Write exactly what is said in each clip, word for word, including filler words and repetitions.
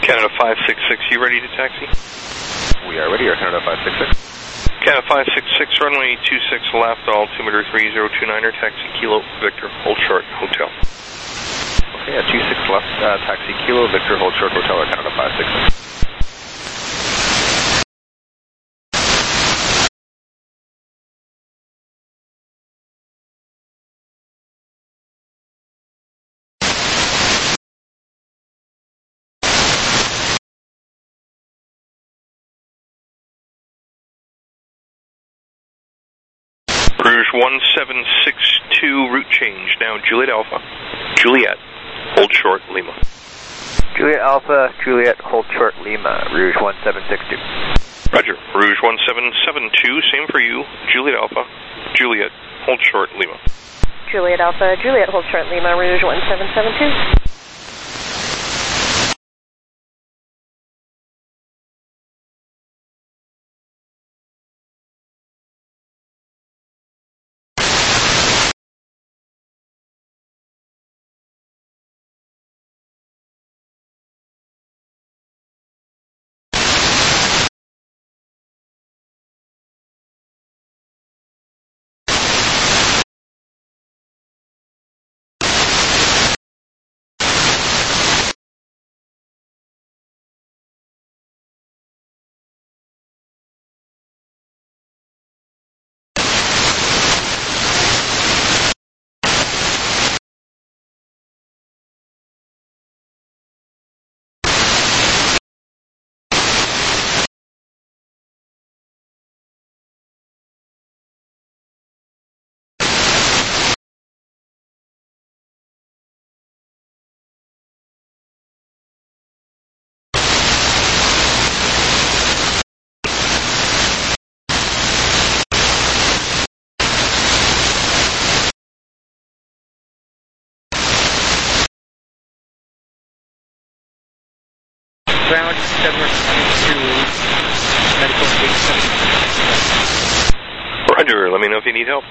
Canada five six six, you ready to taxi? We are ready, Air Canada five six six. Canada five six six, runway two six left, altimeter three zero two nine, taxi Kilo Victor, hold short, hotel. Okay, at two six left, uh, taxi Kilo Victor, hold short, hotel, Air Canada five six six. Rouge one seven six two, route change, now Juliet Alpha, Juliet, hold short, Lima. Juliet Alpha, Juliet, hold short, Lima, Rouge one seven six two. Roger, Rouge one seven seven two, same for you, Juliet Alpha, Juliet, hold short, Lima. Juliet Alpha, Juliet, hold short, Lima, Rouge one seven seven two. Ground seven two, medical eight seven. Roger, let me know if you need help.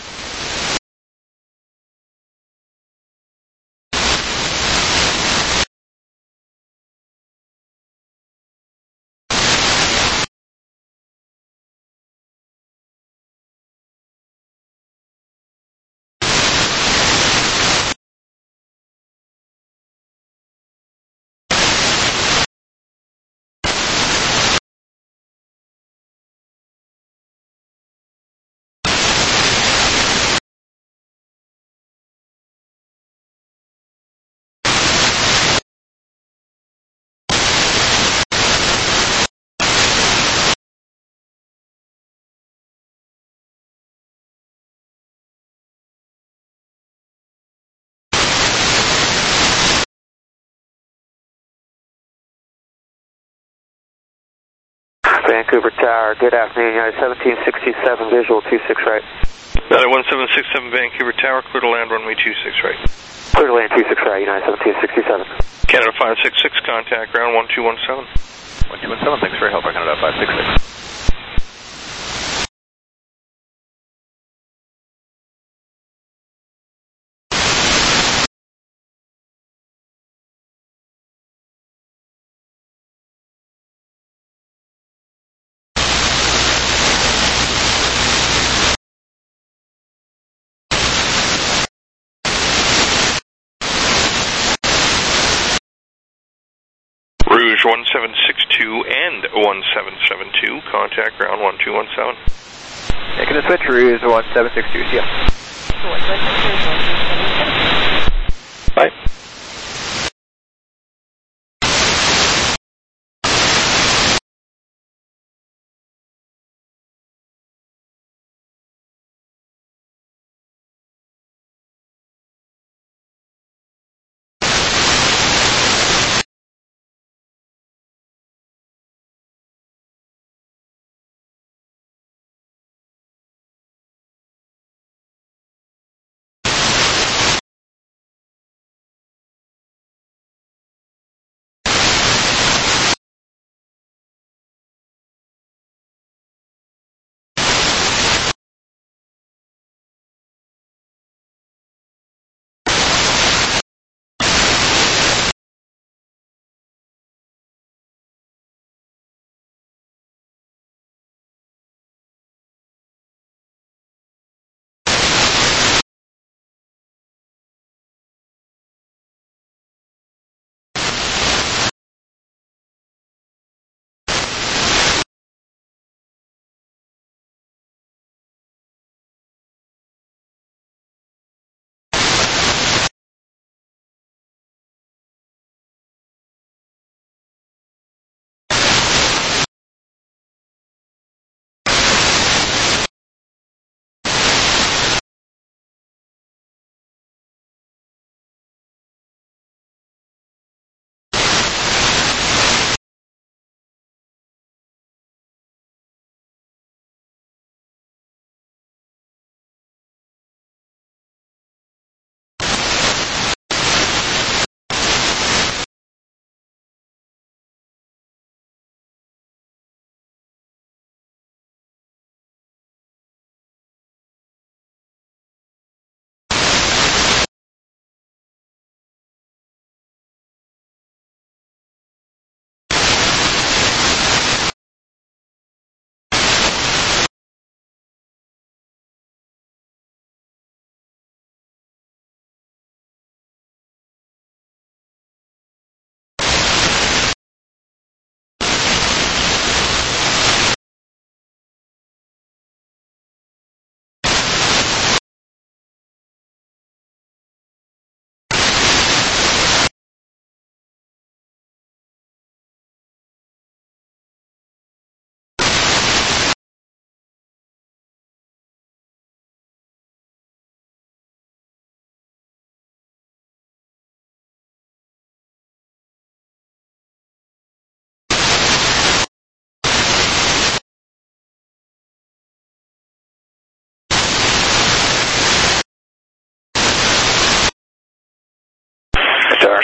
Vancouver Tower, good afternoon, United seventeen sixty-seven, visual two six right. United one seven six seven, Vancouver Tower, clear to land, runway two six right. Clear to land two six right, United seventeen sixty-seven. Canada five six six, contact ground one two one seven. one two one seven, thanks for your help, Air Canada five six six. Rouge one seven six two and one seven seven two, contact ground one two one seven. Making a switch, Rouge one seven six two, see ya. Bye.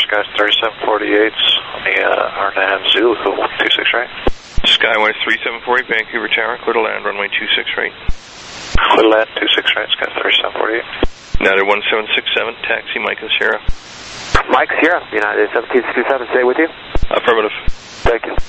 Sky thirty-seven forty-eight on the uh, Arnhem Zulu, two six right. Skywise three seven four eight, Vancouver Tower, clear to land, runway two six right. Clear to land, two six right, Sky thirty-seven forty-eight. United one seven six seven, taxi Mike and Sierra. Mike Sierra, United seventeen sixty-seven, stay with you. Affirmative. Thank you.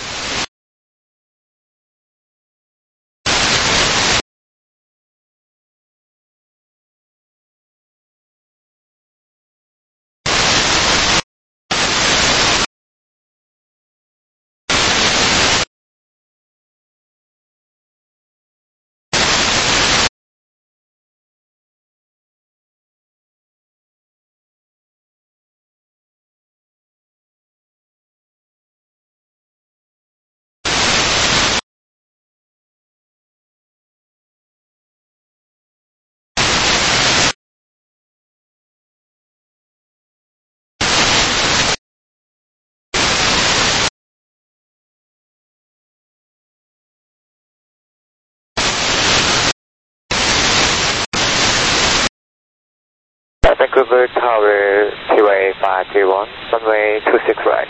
Vancouver Tower, T A five three one, runway two six right.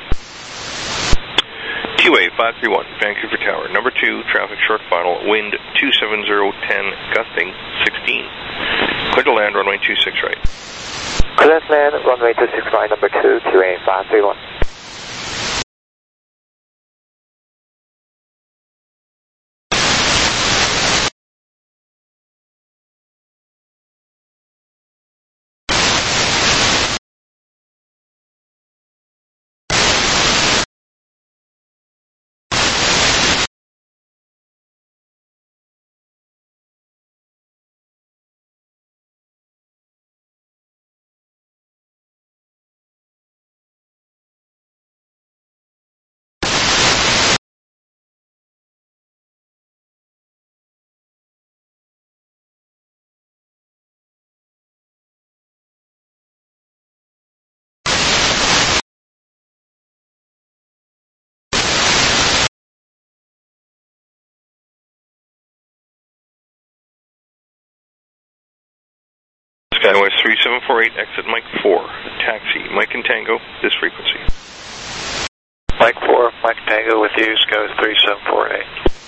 T A five three one, Vancouver Tower, number two, traffic short final, wind two seven zero ten, gusting sixteen. Clear to land, runway two six right. Clear to land, runway two six right, number two, T A five three one. Skywise three seven four eight, exit Mike four, taxi Mike and Tango, this frequency. Mike four, Mike Tango with you, Sky three seven four eight.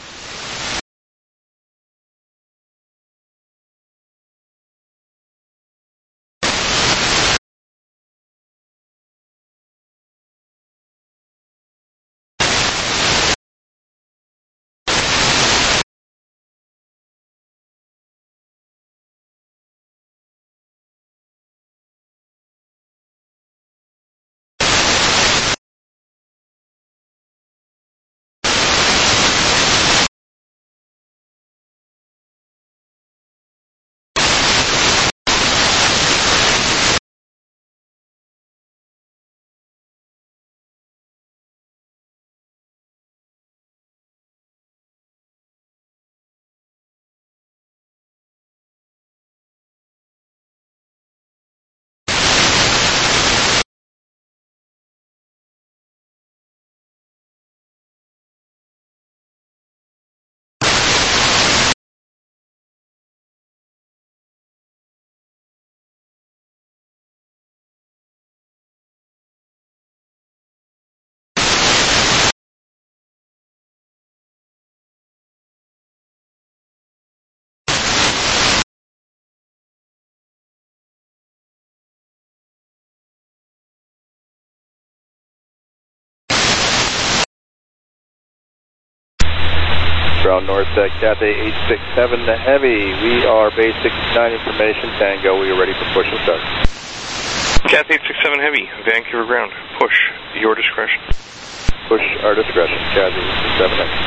Ground North at Cathay eight six seven Heavy. We are base sixty-nine information, Tango. We are ready for push and start. Cathay eight six seven Heavy, Vancouver ground, push, your discretion. Push our discretion, Cathay eight six seven Heavy.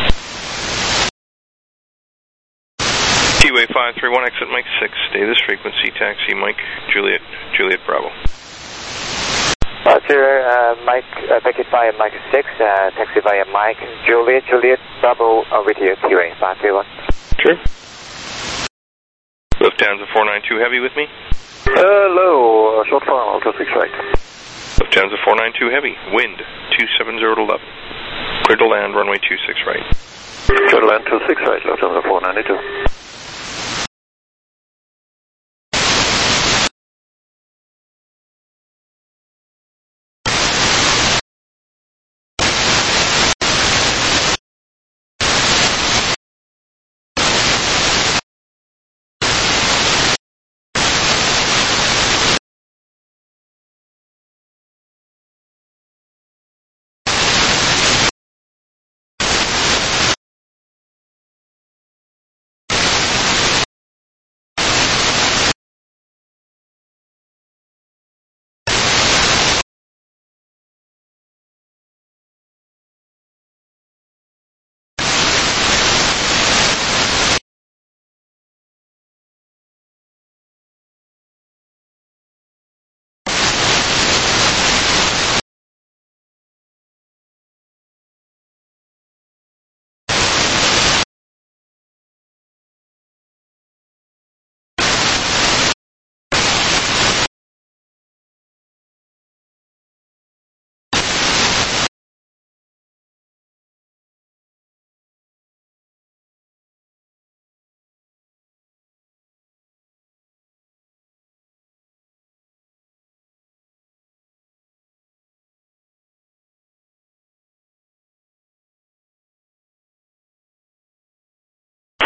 T A five three one, exit Mike six, stay this frequency, taxi Mike, Juliet, Juliet Bravo. Roger, uh, Mike, uh, packet via Mike six, uh, taxi via Mike, Juliet, Juliet, Bravo, uh, with you, T A five three one. Sure. Lufthansa four nine two Heavy with me. Hello, uh, short final, two six right. Lufthansa four nine two Heavy, wind two seven zero to eleven. Clear to land, runway two six right. Clear to land, two six right, Lufthansa four nine two.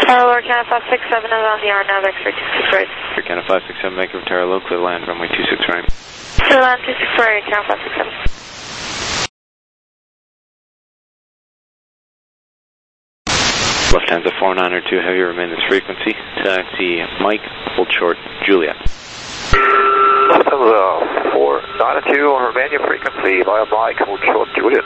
Tower, Canada five six seven is on the R nav, X-ray two six right. Canada five six seven, Vancouver Tower, low, clear land, runway two six right. Clear land two six right, Canada five six seven. Lufthansa four nine two heavy, remain this frequency. Taxi Mike, hold short, Juliet. Lufthansa four nine two on Romania frequency via Mike, hold short, Juliet.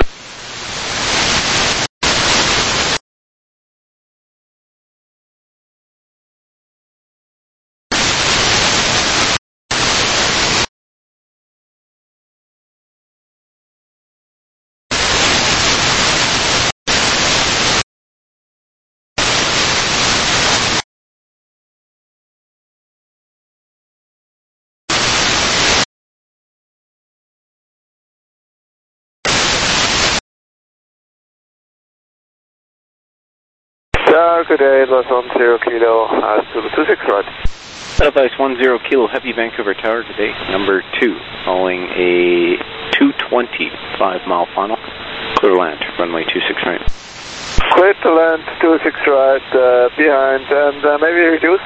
Star, good day, Los one zero kilo, uh, Zulu two six right. Advice one zero kilo heavy, Vancouver Tower today, number two, following a two twenty-five mile final, clear land, runway two six right. Clear to land two six right, uh, behind, and uh, maybe reduce?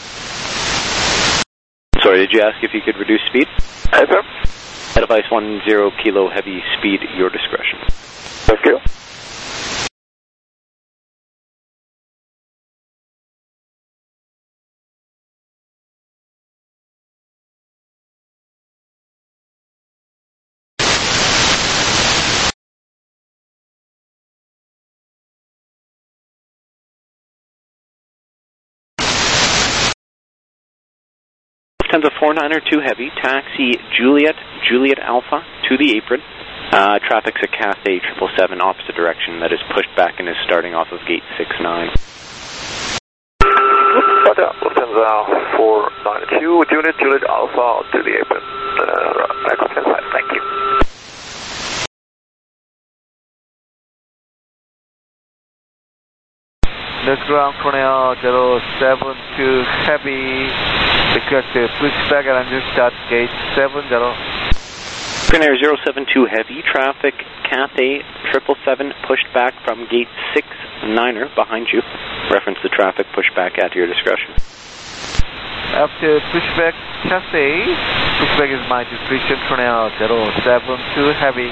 Sorry, did you ask if you could reduce speed? Yes, sir. Advice one zero kilo heavy, speed, your discretion. Thank you. Lufthansa four nine two heavy, taxi Juliet, Juliet Alpha to the apron. Uh, traffic's a Cathay triple seven opposite direction that is pushed back and is starting off of gate six nine. Roger, Lufthansa four nine two, Juliet, Juliet Alpha to the apron. Uh, back off inside, thank you. Next ground Cornell zero seven two heavy, request to push back and engine start gate seven zero. Cornair zero seven two heavy, traffic Cathay triple seven pushed back from gate six niner behind you. Reference the traffic pushback at your discretion. After pushback Cathay, pushback is my discretion, Cornell zero seven two heavy.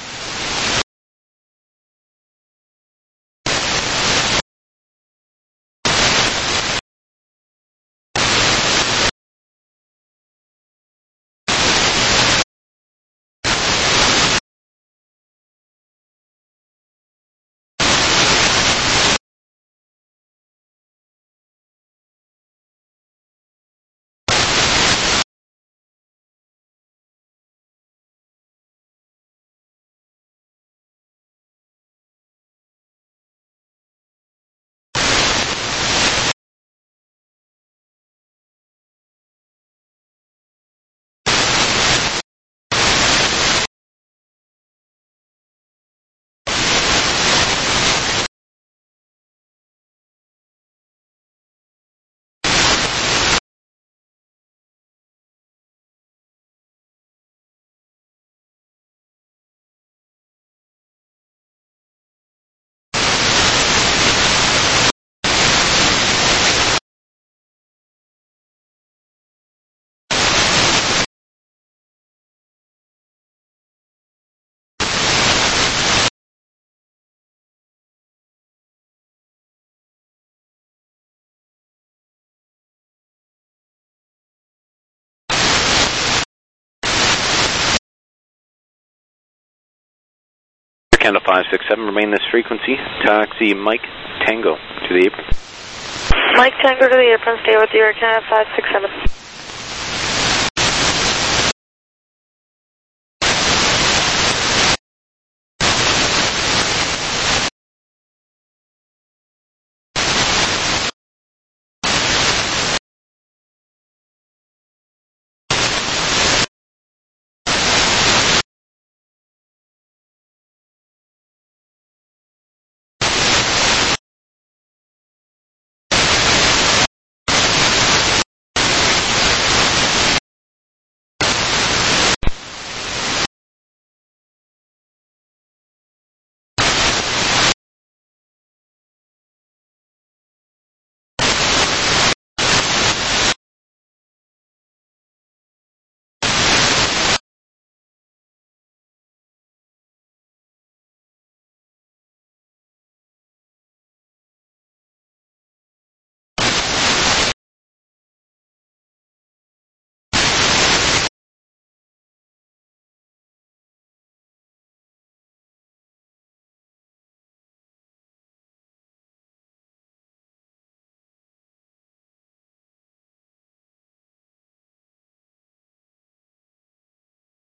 Canada five six seven, remain this frequency. Taxi Mike Tango to the apron. Mike Tango to the apron, stay with you, Air Canada five six seven.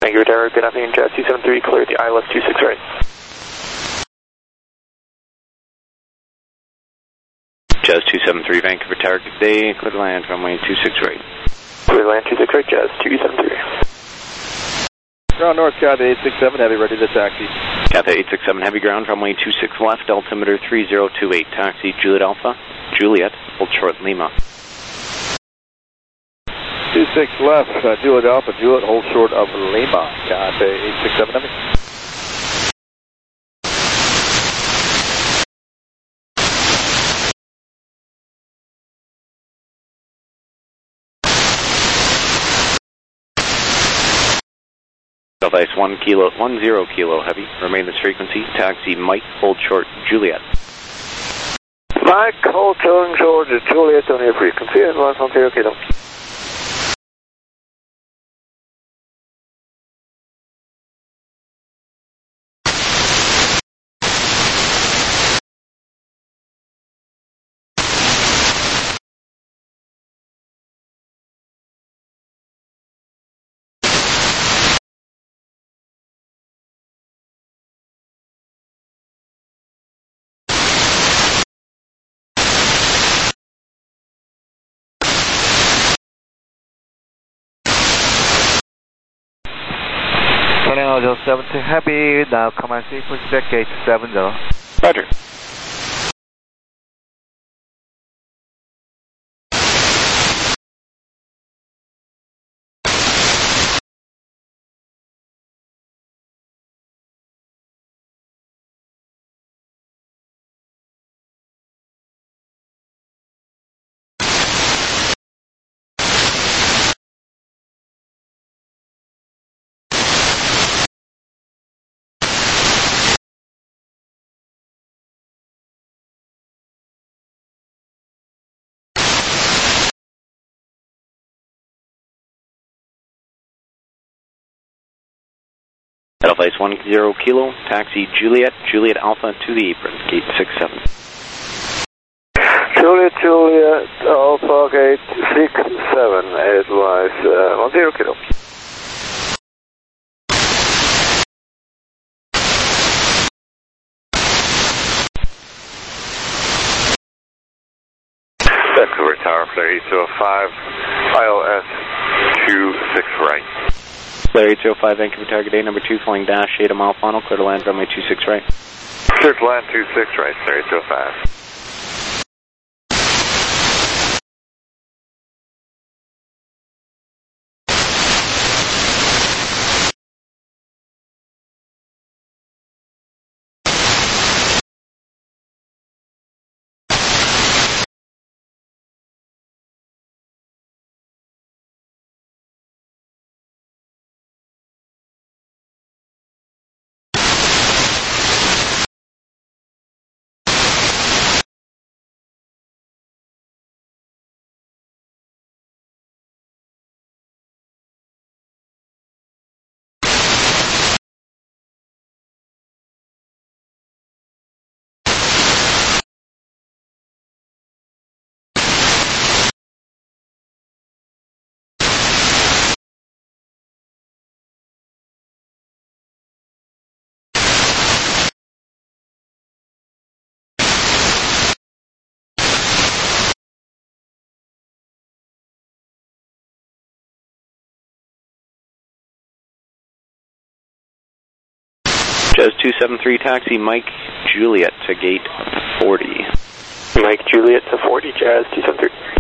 Vancouver Tower, good afternoon, Jazz two seven three, clear the I L S two six right. Jazz two seven three, Vancouver Tower, good day, clear to land, runway two six right. Clear to land two six right, Jazz two seven three. Ground North, Cathay eight six seven, heavy, ready to taxi. Cathay eight six seven, heavy ground, runway two six left, altimeter three zero two eight, taxi Juliet Alpha, Juliet, hold short Lima. two six left, uh, Juliet Alpha, Juliet, hold short of Lima, Cathay eight six seven, heavy. Delta Ice one kilo, one zero kilo heavy, remain this frequency, taxi Mike, hold short Juliet. Mike, hold short Juliet on your frequency, advance one zero kilo. Tornado seven two heavy, now command sequence deck gate seven zero. Roger. Delta Ice one zero kilo, taxi Juliet, Juliet Alpha to the apron, gate six seven. Juliet, Juliet, Alpha, gate six seven, advise uh, one zero kilo. Vancouver Tower, flare eight zero five, I L S two six right. Flare eight zero five, Vancouver Tower, good day, number two, flying dash, eight a mile final, clear to land, runway two six right. Clear to land two six right, flare eight zero five. Jazz two seven three, taxi Mike, Juliet to gate forty. Mike, Juliet to forty, Jazz two seven three.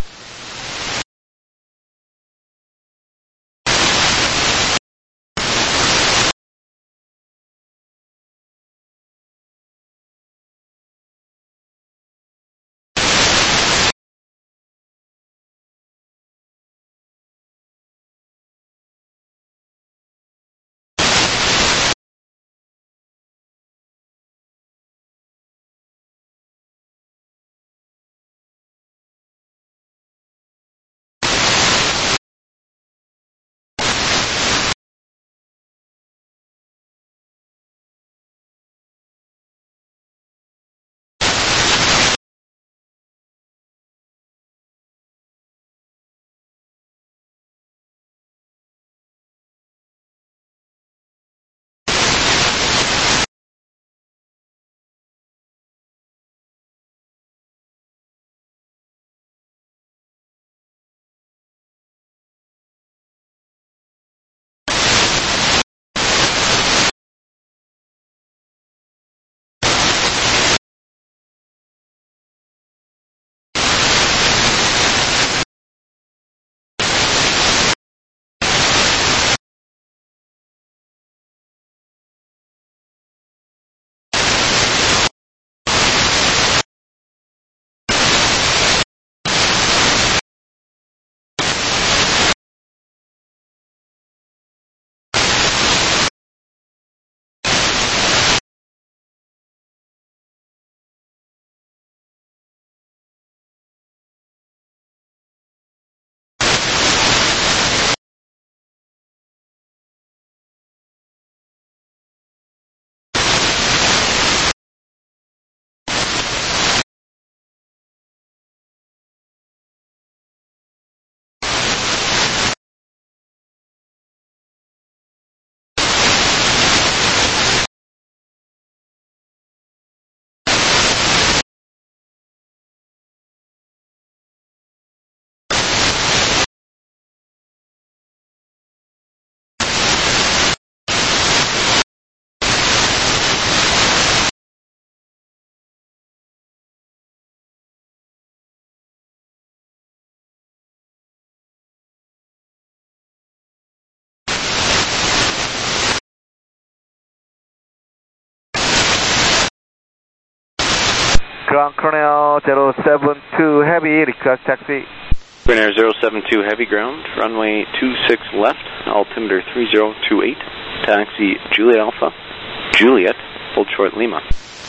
Ground Cornell zero seven two Heavy, request taxi. Grand Air zero seven two Heavy ground, runway two six left, altimeter three zero two eight, taxi Juliet Alpha, Juliet, hold short Lima.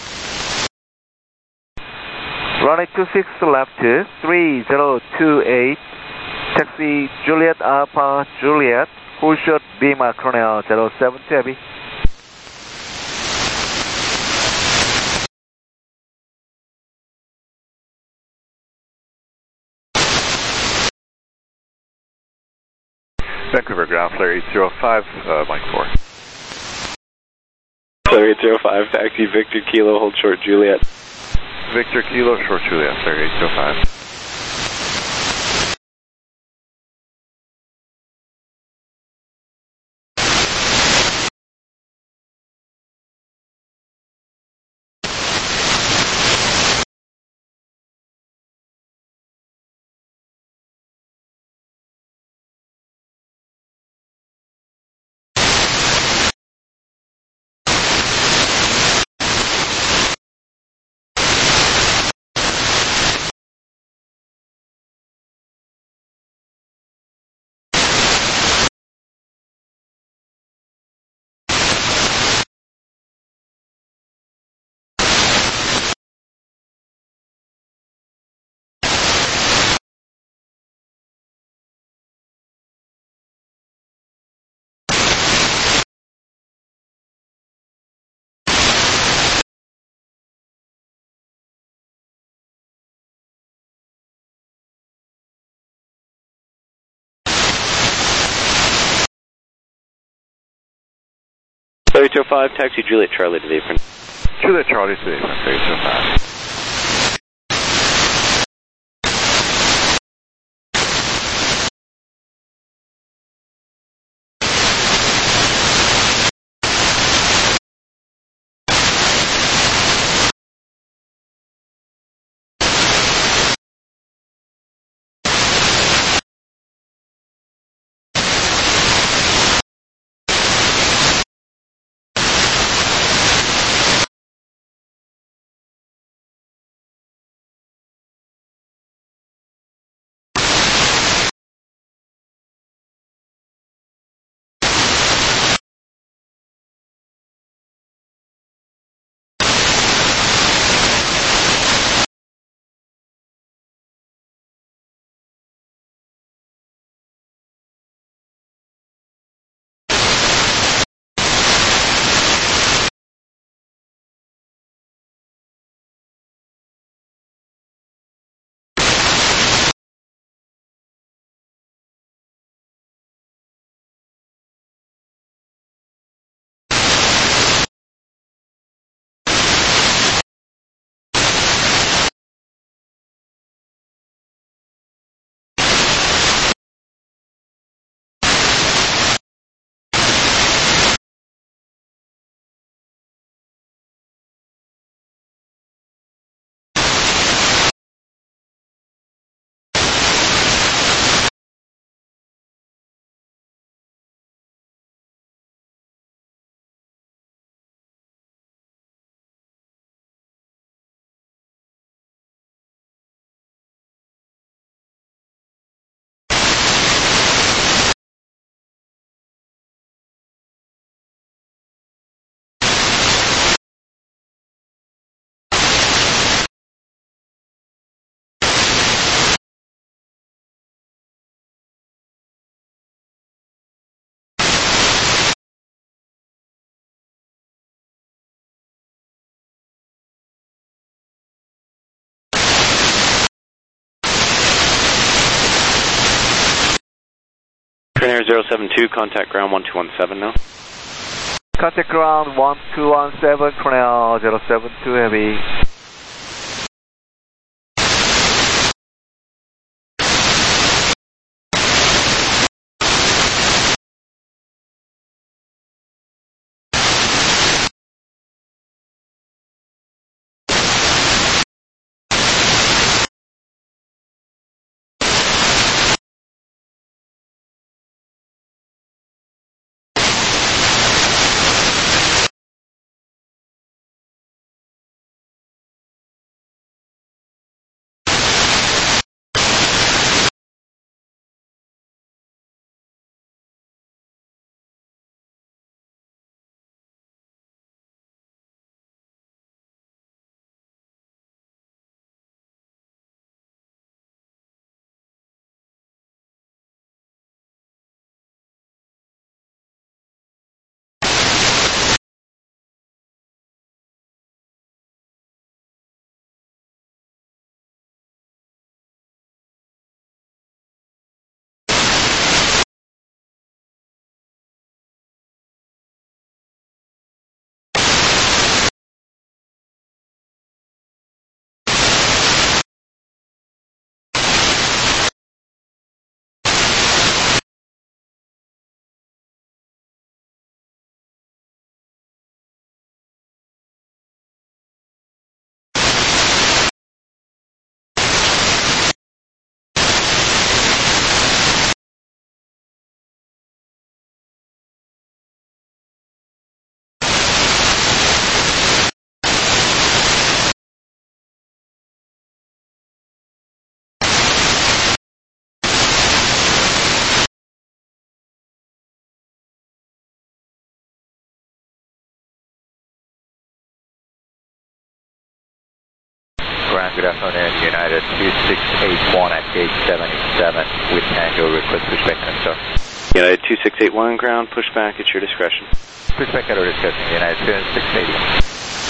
Runway two six left, three zero two eight, taxi Juliet Alpha, Juliet, hold short Lima Cornell zero seven two Heavy. Vancouver ground, flare eight zero five, uh, Mike four. Flare eight zero five, taxi Victor Kilo, hold short Juliet. Victor Kilo, short Juliet, flare eight zero five. Flare eight zero five, taxi Juliet Charlie to the apron. Juliet Charlie to the apron, flare eight zero five. Grand Air zero seven two, contact ground one two one seven now. Contact ground one two one seven, Cornell zero seven two Heavy. ground, good afternoon, United two six eight one at gate seventy-seven with Tango, request pushback and start. United two six eight one ground, pushback at your discretion. Pushback at our discretion, United two six eight one.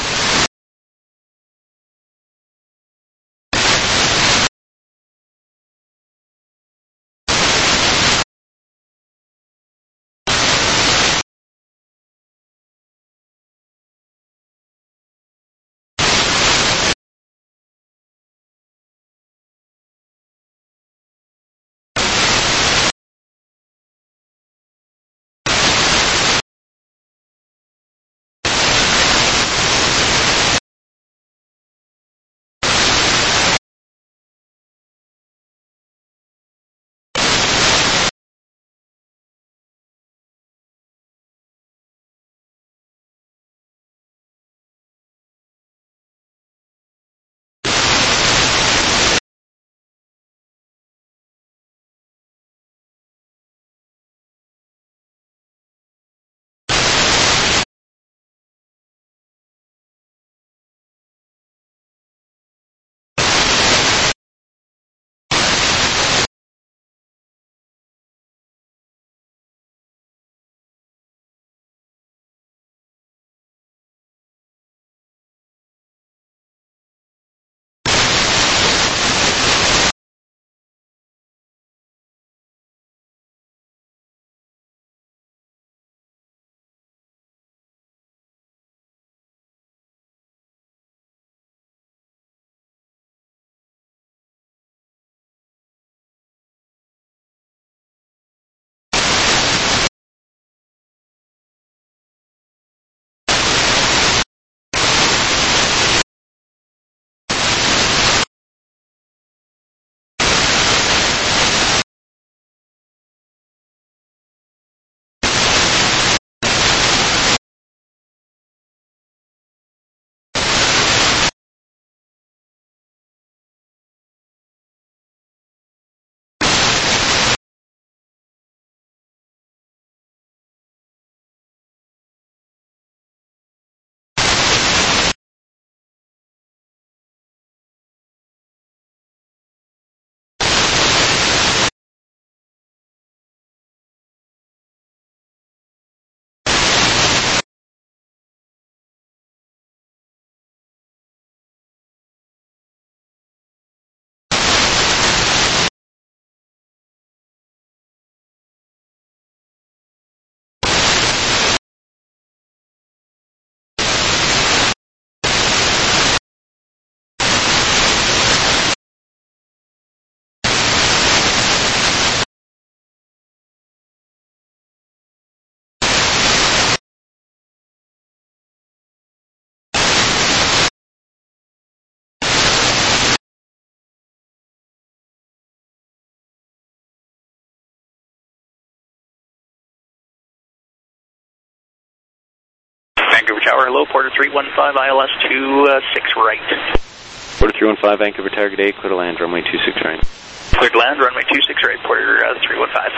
Vancouver Tower, hello, Porter three one five, I L S two six right. Porter three one five, Vancouver Target eight, clear to land, runway two six right. Clear to land, runway two six right, Porter uh, three one five.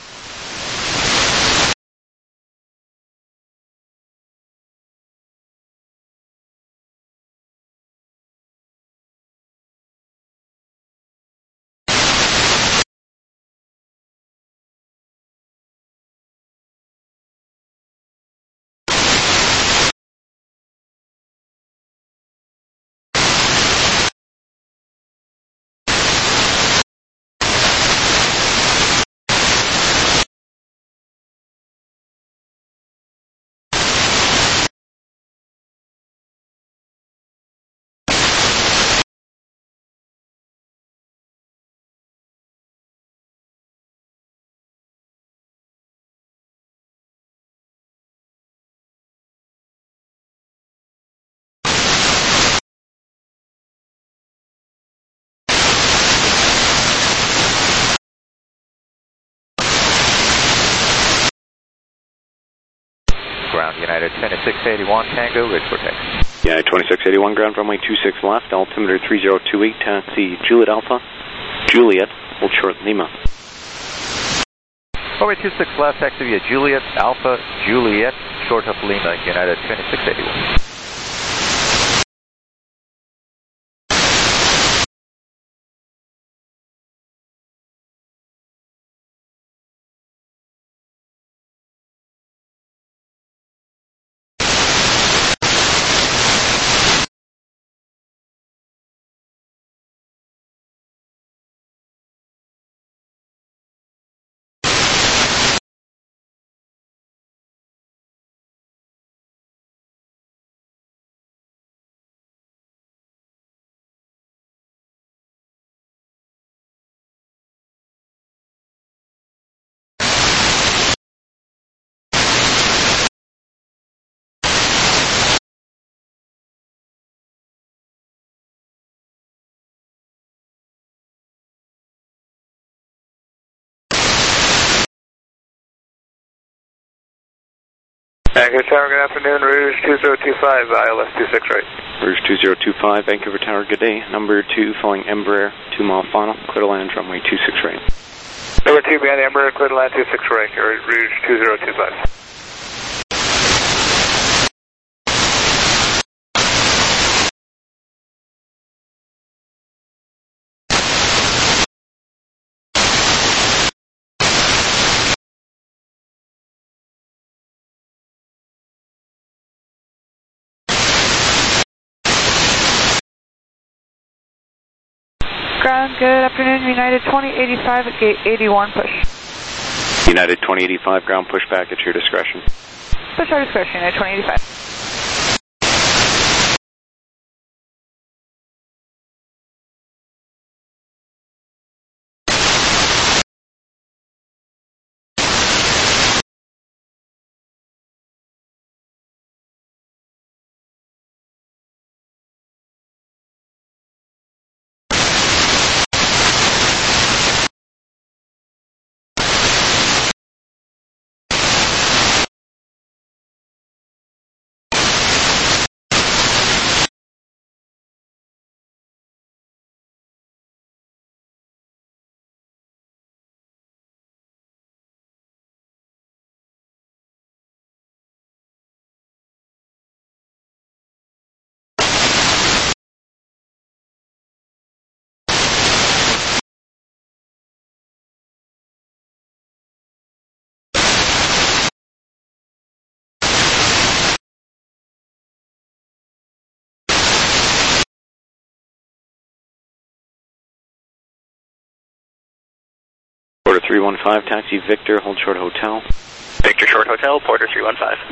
Ground United twenty-six eighty-one Tango, ready for taxi. United twenty-six eighty-one ground, runway two six left, altimeter three zero two eight, taxi Juliet Alpha, Juliet, hold short Lima. Runway two six left, taxi via Juliet Alpha, Juliet, short of Lima, United twenty-six eighty-one. Vancouver Tower, good afternoon. Rouge two zero two five, I L S two six right. Rouge two zero two five, Vancouver Tower, good day. Number two, following Embraer, two mile final, clear to land, runway two six right. Number two, behind the Embraer, clear to land two six right, Rouge two zero two five. Ground, good afternoon, United twenty eighty-five at gate eighty-one, push. United twenty eighty-five, ground push back at your discretion. Push our discretion, United twenty eighty-five. Porter three one five, taxi Victor, hold short hotel. Victor short hotel, Porter three one five.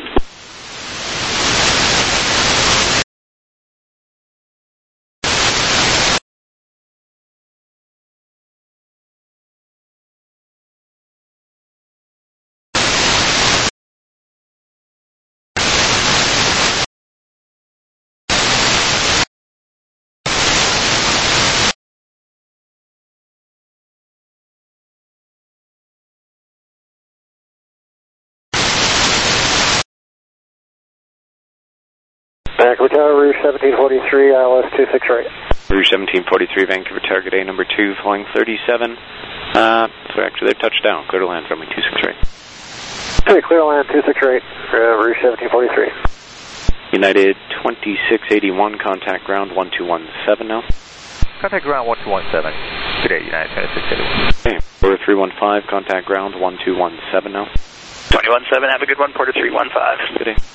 Vancouver Tower, Rouge seventeen forty-three, I L S two six right. Rouge seventeen forty-three, Vancouver Target A number two, flying thirty-seven. Uh, so actually they've touched down, clear to land, runway two six right. Okay, clear to land two six right, uh, Rouge seventeen forty-three. United twenty-six eighty-one, contact ground one two one seven now. Contact ground one two one seven. Good day, United twenty-six eighty-one. Okay, Porter three one five, contact ground one two one seven now. twenty one seven, have a good one, Porter three one five. Good day.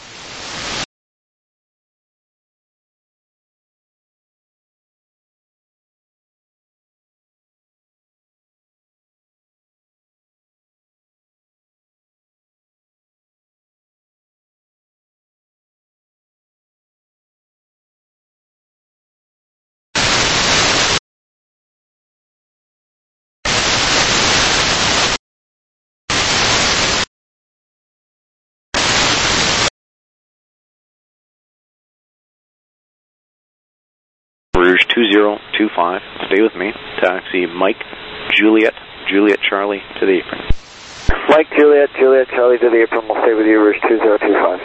Rouge two zero two five, stay with me. Taxi Mike, Juliet, Juliet Charlie to the apron. Mike, Juliet, Juliet, Charlie to the apron. We'll stay with you, Rouge two zero two five.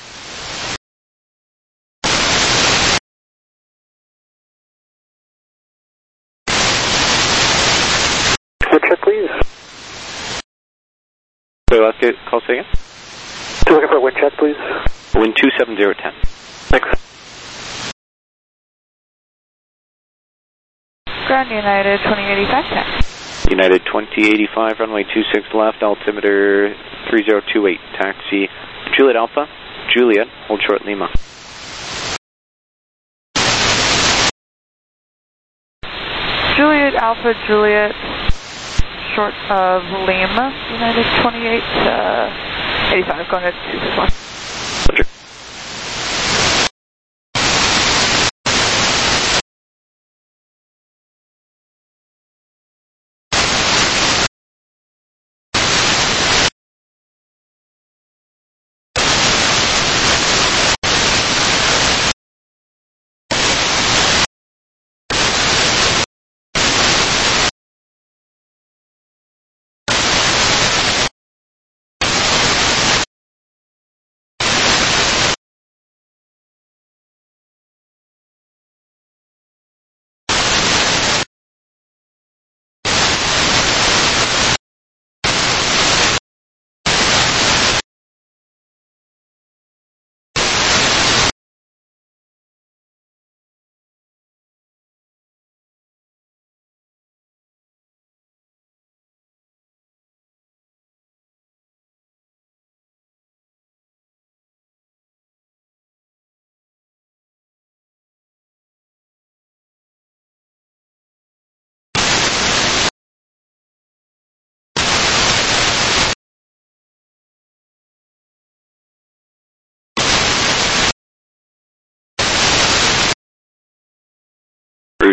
Wind check, please. So let's get call say again. Still looking for a wind check, please. Wind two seven zero ten. Thanks. Ground, United twenty eighty-five, taxi. United twenty eighty-five, runway two six left, altimeter three zero two eight, taxi Juliet Alpha, Juliet, hold short Lima. Juliet Alpha, Juliet, short of Lima, United twenty-eight eighty-five, going to two six one.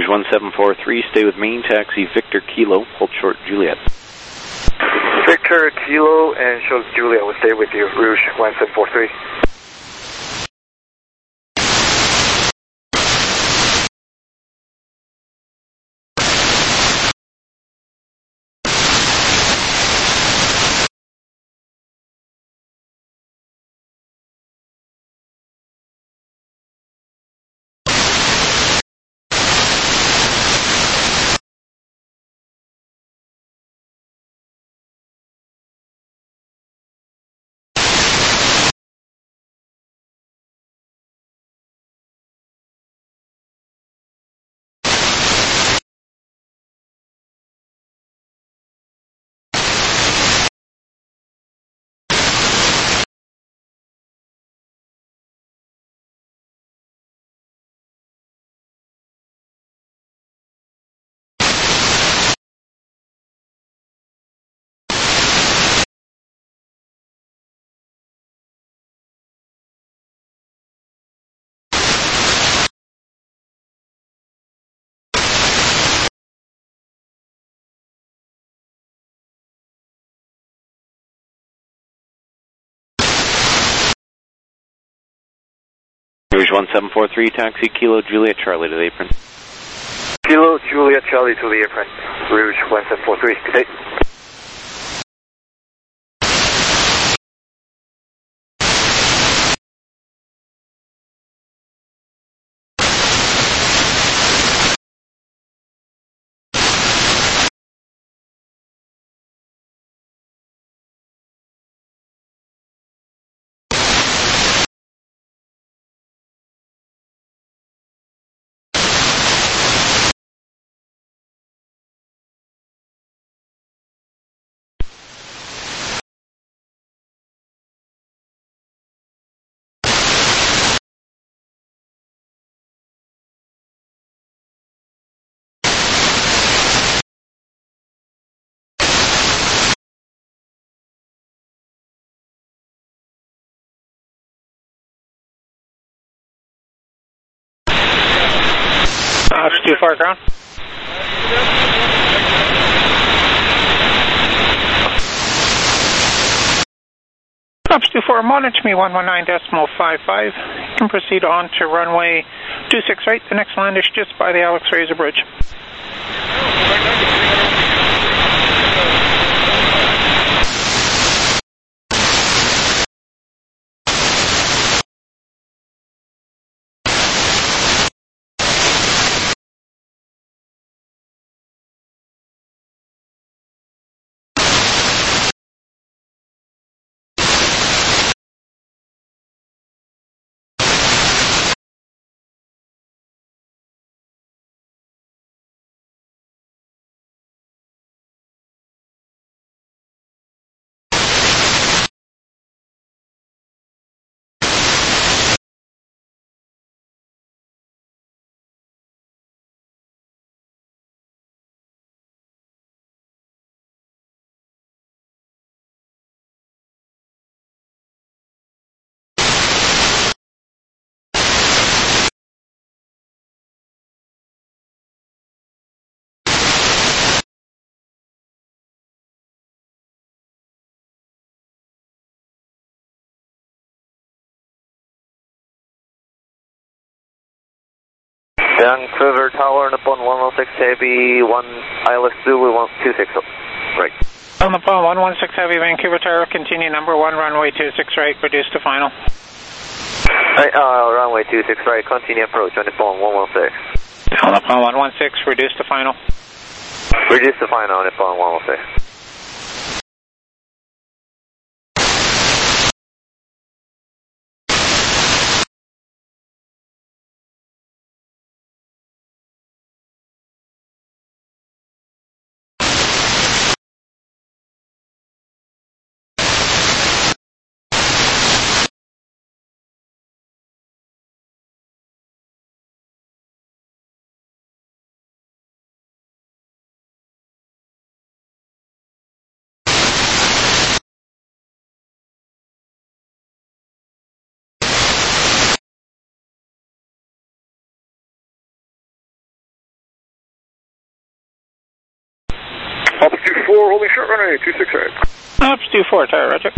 one seven four three, stay with main taxi Victor Kilo, hold short Juliet. Victor Kilo and short Juliet will stay with you, Rouge one seven four three. Rouge one seven four three, taxi Kilo Juliet Charlie to the apron. Kilo Juliet Charlie to the apron, Rouge one seven four three. Hey. Uh, it's too far ground. Ops two four, monitor me one one nine decimal five five. You can proceed on to runway two six right. The next land is just by the Alex Razor Bridge. Vancouver Tower, Nippon one one six Heavy, one I L S Zulu one two six, right. Nippon one one six Heavy, Vancouver Tower, continue number one, runway two six right, reduce to final. Right, uh, runway two six right, continue approach on Nippon one one six. Nippon one one six, reduce to final. Reduce to final on Nippon one one six. Altitude four, holding short runway two six eight. Altitude four, tower, roger.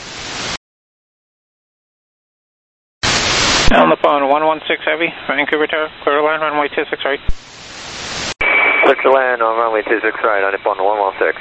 On the phone, one one six Heavy, Vancouver Tower, clear to land, runway two six right. Clear to land on runway two six right, on Nippon one one six.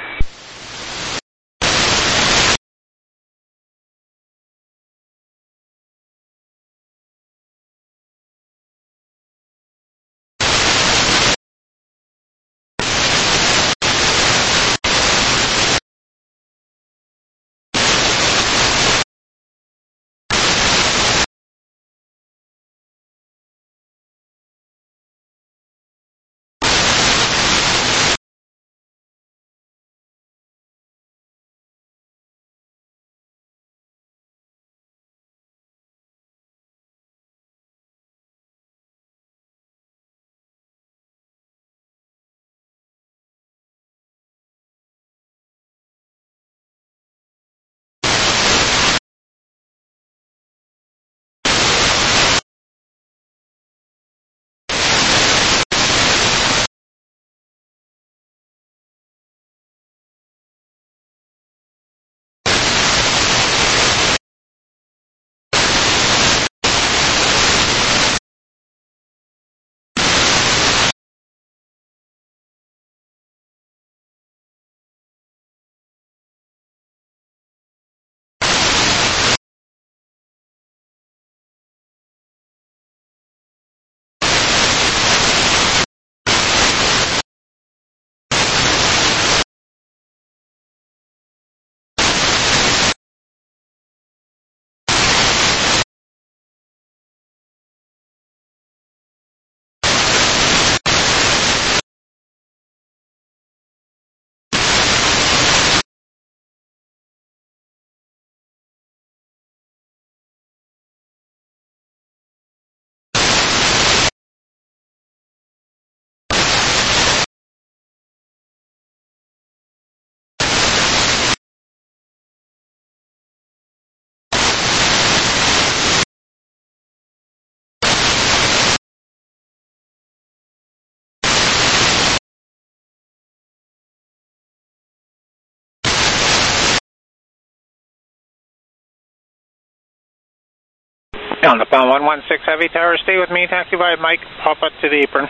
On the phone, one one six Heavy, tower, stay with me, taxi by Mike, Papa to the apron.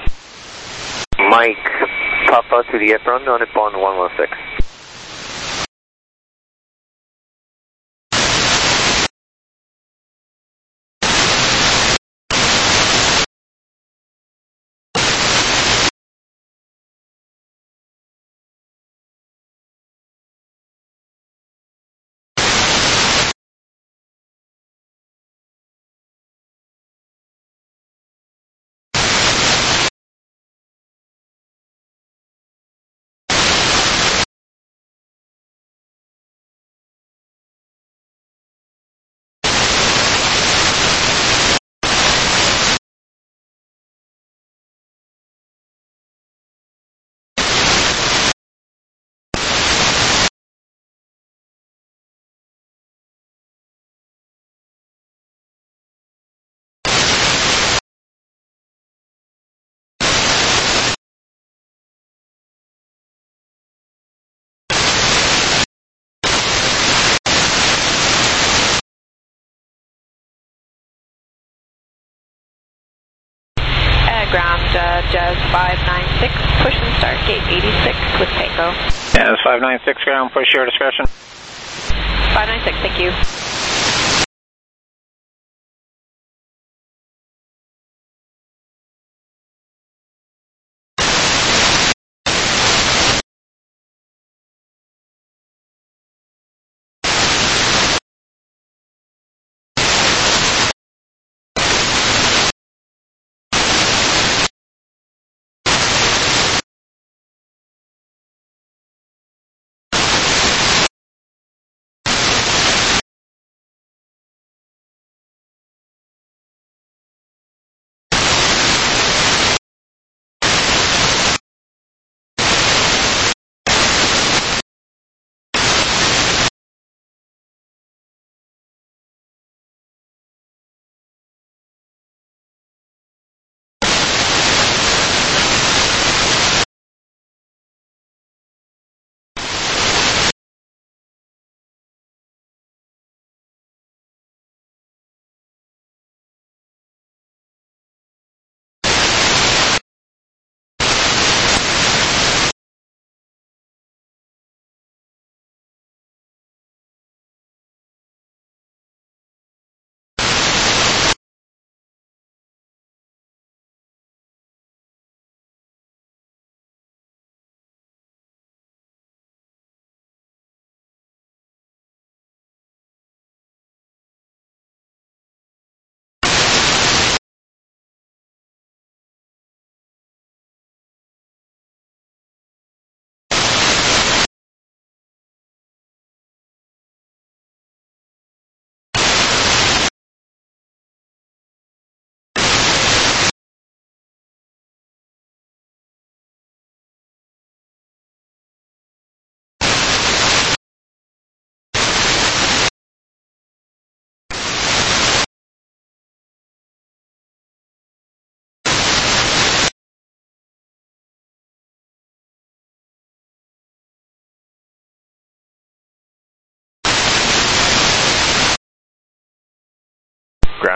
Mike, Papa to the apron, on Nippon one one six. Ground, uh, Jazz five nine six, push and start gate eighty-six with Tango. Yeah, it's five nine six ground, push your discretion. five nine six, thank you.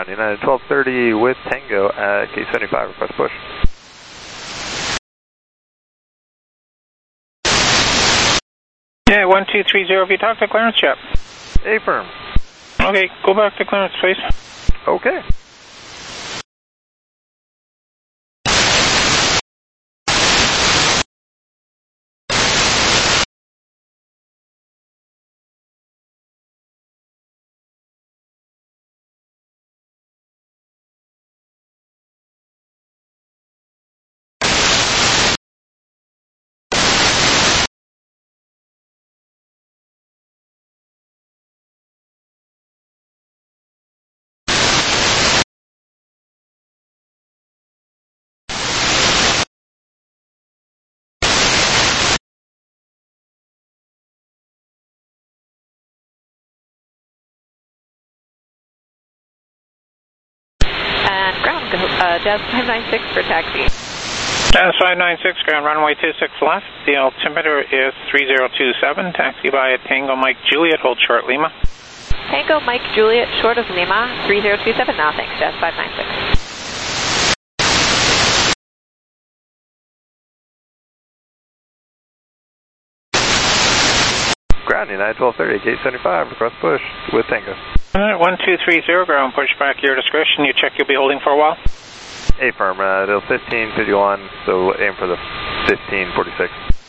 Ground United twelve thirty with Tango at gate seventy-five, request push. Yeah, one two three zero, have you talked to clearance yet? Affirm. Okay, go back to clearance, please. Okay. And ground, uh, Jazz five nine six for taxi. Jazz five nine six, ground runway two six left. The altimeter is three zero two seven. Taxi via Tango Mike Juliet, hold short Lima. Tango Mike Juliet, short of Lima, three zero two seven now. Thanks, Jazz five nine six. Ground United twelve thirty, gate seventy-five, request push with Tango. Alright, one two three zero, ground push back your discretion. You check you'll be holding for a while? Affirm, uh, it'll fifteen fifty-one, so aim for the fifteen forty-six.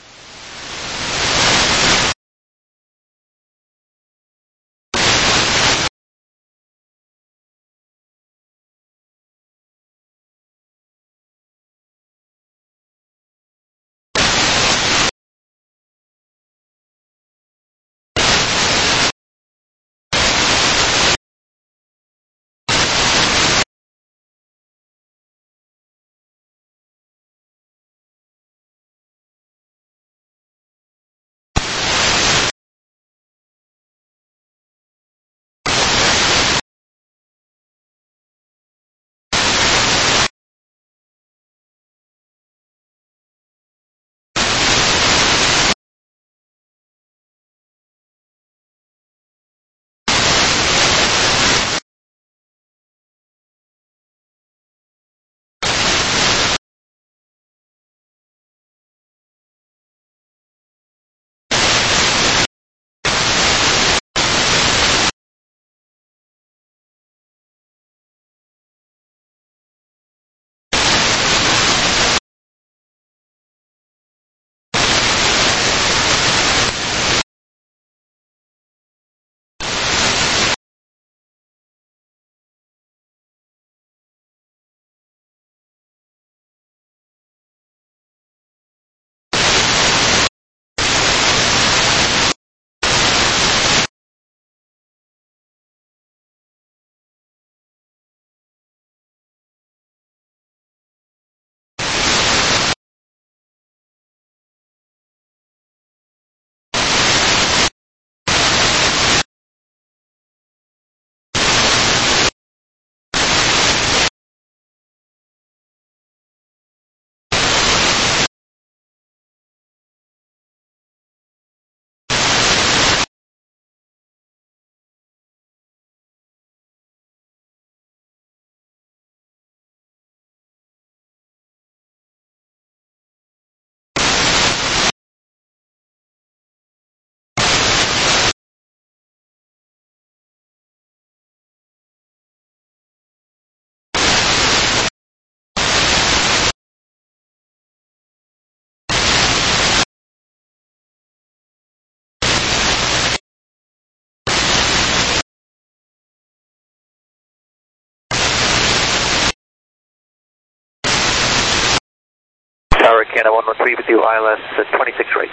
Tower Canada one one three with you, I L S uh, twenty-six right.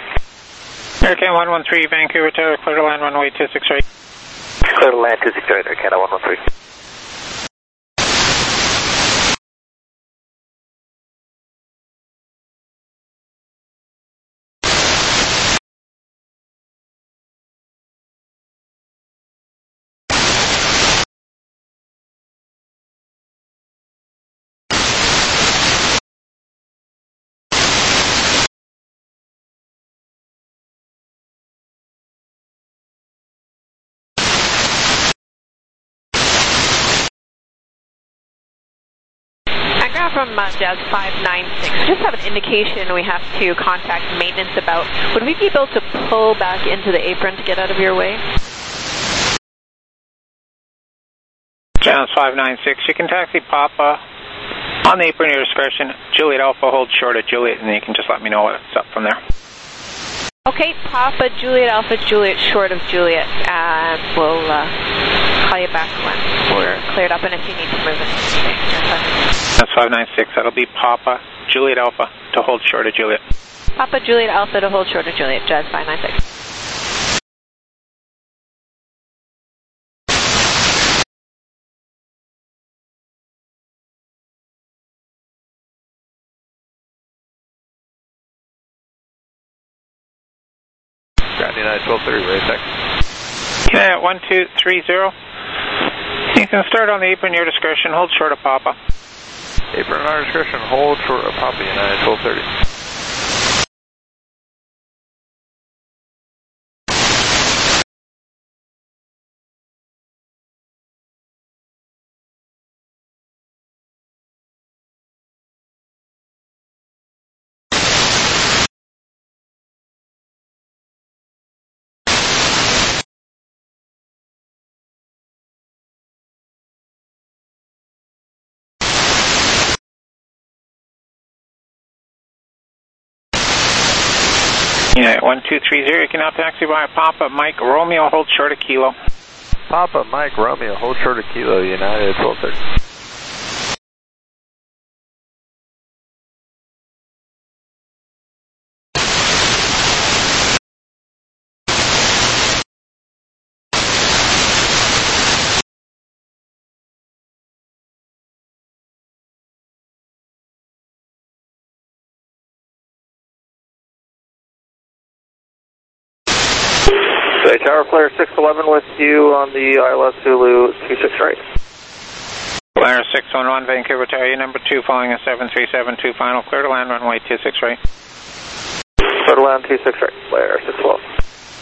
Air Canada one one three, Vancouver Tower, clear to land runway two six right. Clear to land two six right, Air Canada one one three. Kara from uh, Jazz five nine six. We just have an indication we have to contact maintenance about. Would we be able to pull back into the apron to get out of your way? Jazz five nine six, you can taxi Papa on the apron at your discretion. Juliet Alpha, hold short at Juliet, and then you can just let me know what's up from there. Okay, Papa, Juliet Alpha, Juliet, short of Juliet. Uh, we'll uh, call you back when we're cleared up, and if you need to move it. That's five nine six. That'll be Papa, Juliet Alpha, to hold short of Juliet. Papa, Juliet Alpha, to hold short of Juliet. Jazz five nine six. Ground United twelve thirty, ready tech. United one two three zero. You can start on the apron, your discretion. Hold short of Papa. Apron, our discretion. Hold short of Papa, United twelve thirty. United one two three zero, you can now taxi by Papa, Mike, Romeo, hold short of Kilo. Papa, Mike, Romeo, hold short of Kilo, United twelve thirty. Tower Flare six eleven with you on the I L S Zulu two six right. Flare six one one, Vancouver Tower, number two, following a seven three seven two final, clear to land runway two six right. Clear to land two six right, Flare six one one.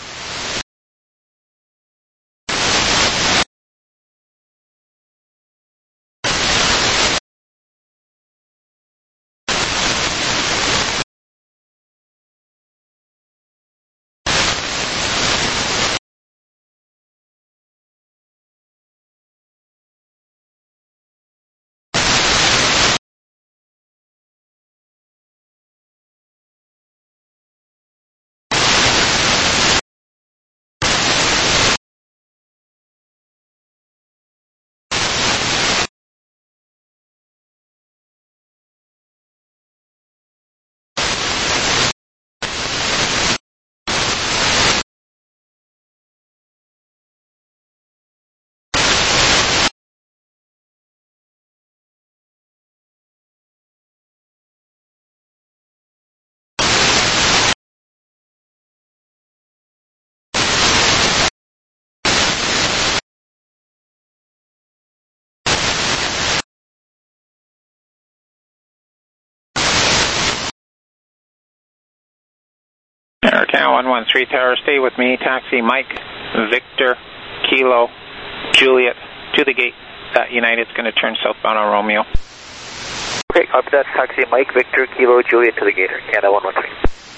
Air one one three Tower, stay with me, taxi Mike, Victor, Kilo, Juliet, to the gate. That United's going to turn southbound on Romeo. Okay, copy that, taxi Mike, Victor, Kilo, Juliet to the gate, Canada one one three.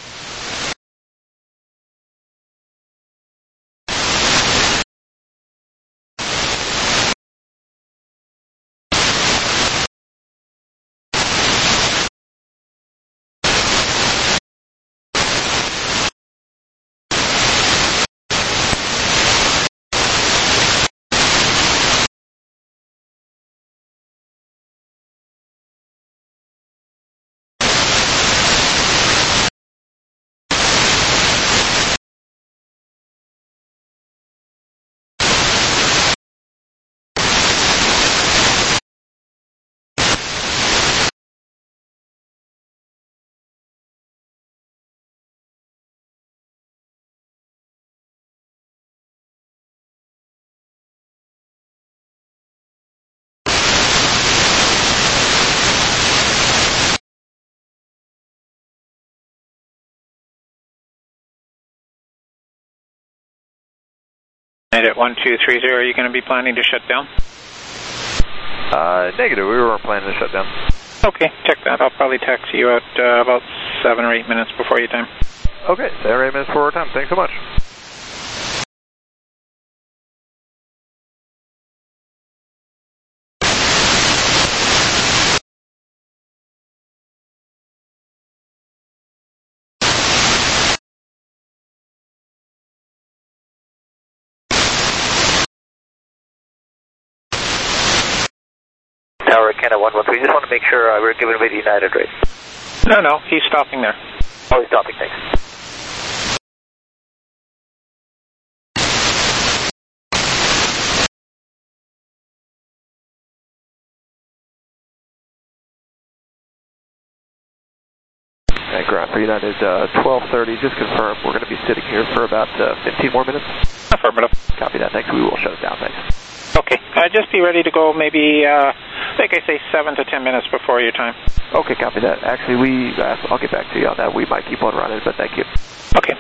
At one two three zero, are you going to be planning to shut down? Uh, negative, we weren't planning to shut down. Okay, check that. I'll probably taxi you out uh, about seven or eight minutes before your time. Okay, seven or eight minutes before our time. Thanks so much. Tower Canada one one three, just want to make sure uh, we're giving away the United rate. No, no, he's stopping there. Oh, he's stopping, thanks. Okay, ground for United uh, twelve thirty, just confirm we're going to be sitting here for about uh, fifteen more minutes. Affirmative. Copy that, thanks. We will shut it down, thanks. Okay, uh, just be ready to go maybe, uh, like I say, seven to ten minutes before your time. Okay, copy that. Actually, we, uh, I'll get back to you on that. We might keep on running, but thank you. Okay.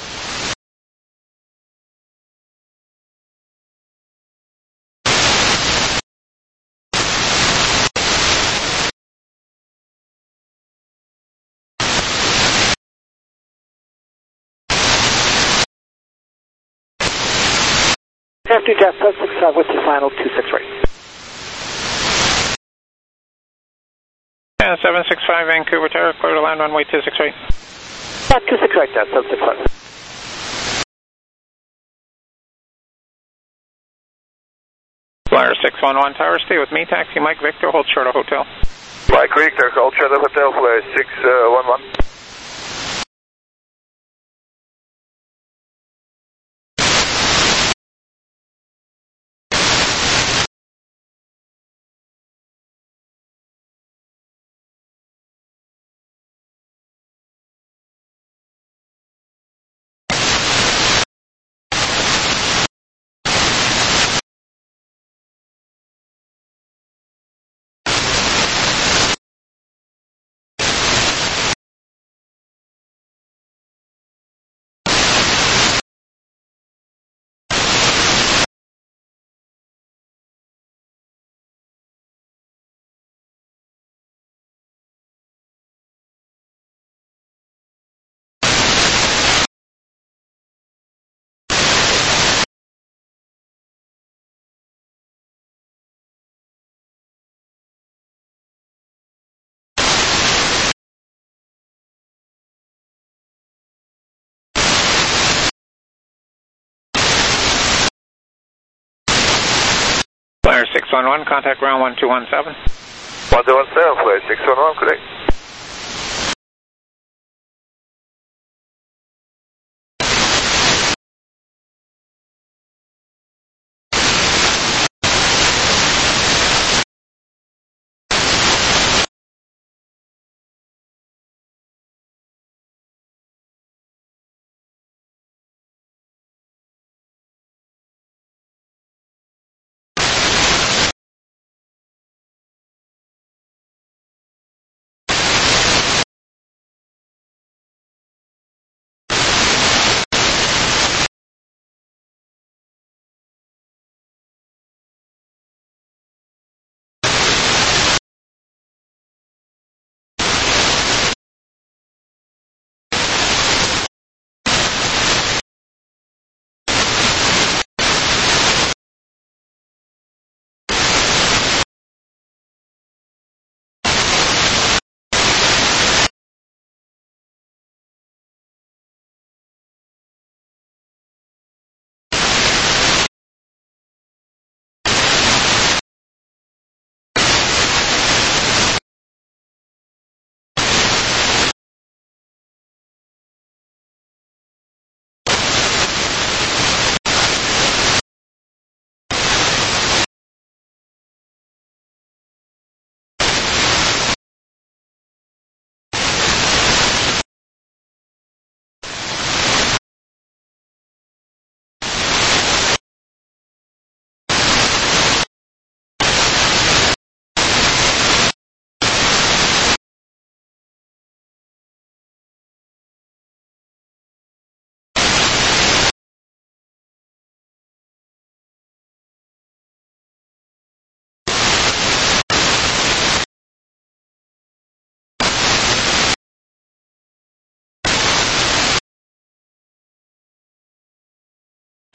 After Jet seven six five, what's your final two six right? Yeah, seven six five Vancouver Tower, clear to land runway two six right. Yeah, two six right, Jet seven six five. Flyer six one one Tower, stay with me. Taxi Mike Victor, hold short of hotel. Mike Victor, hold short of hotel, flyer six one one. Flyer six one one, contact ground one two one seven. one two one seven, flyer six one one, correct.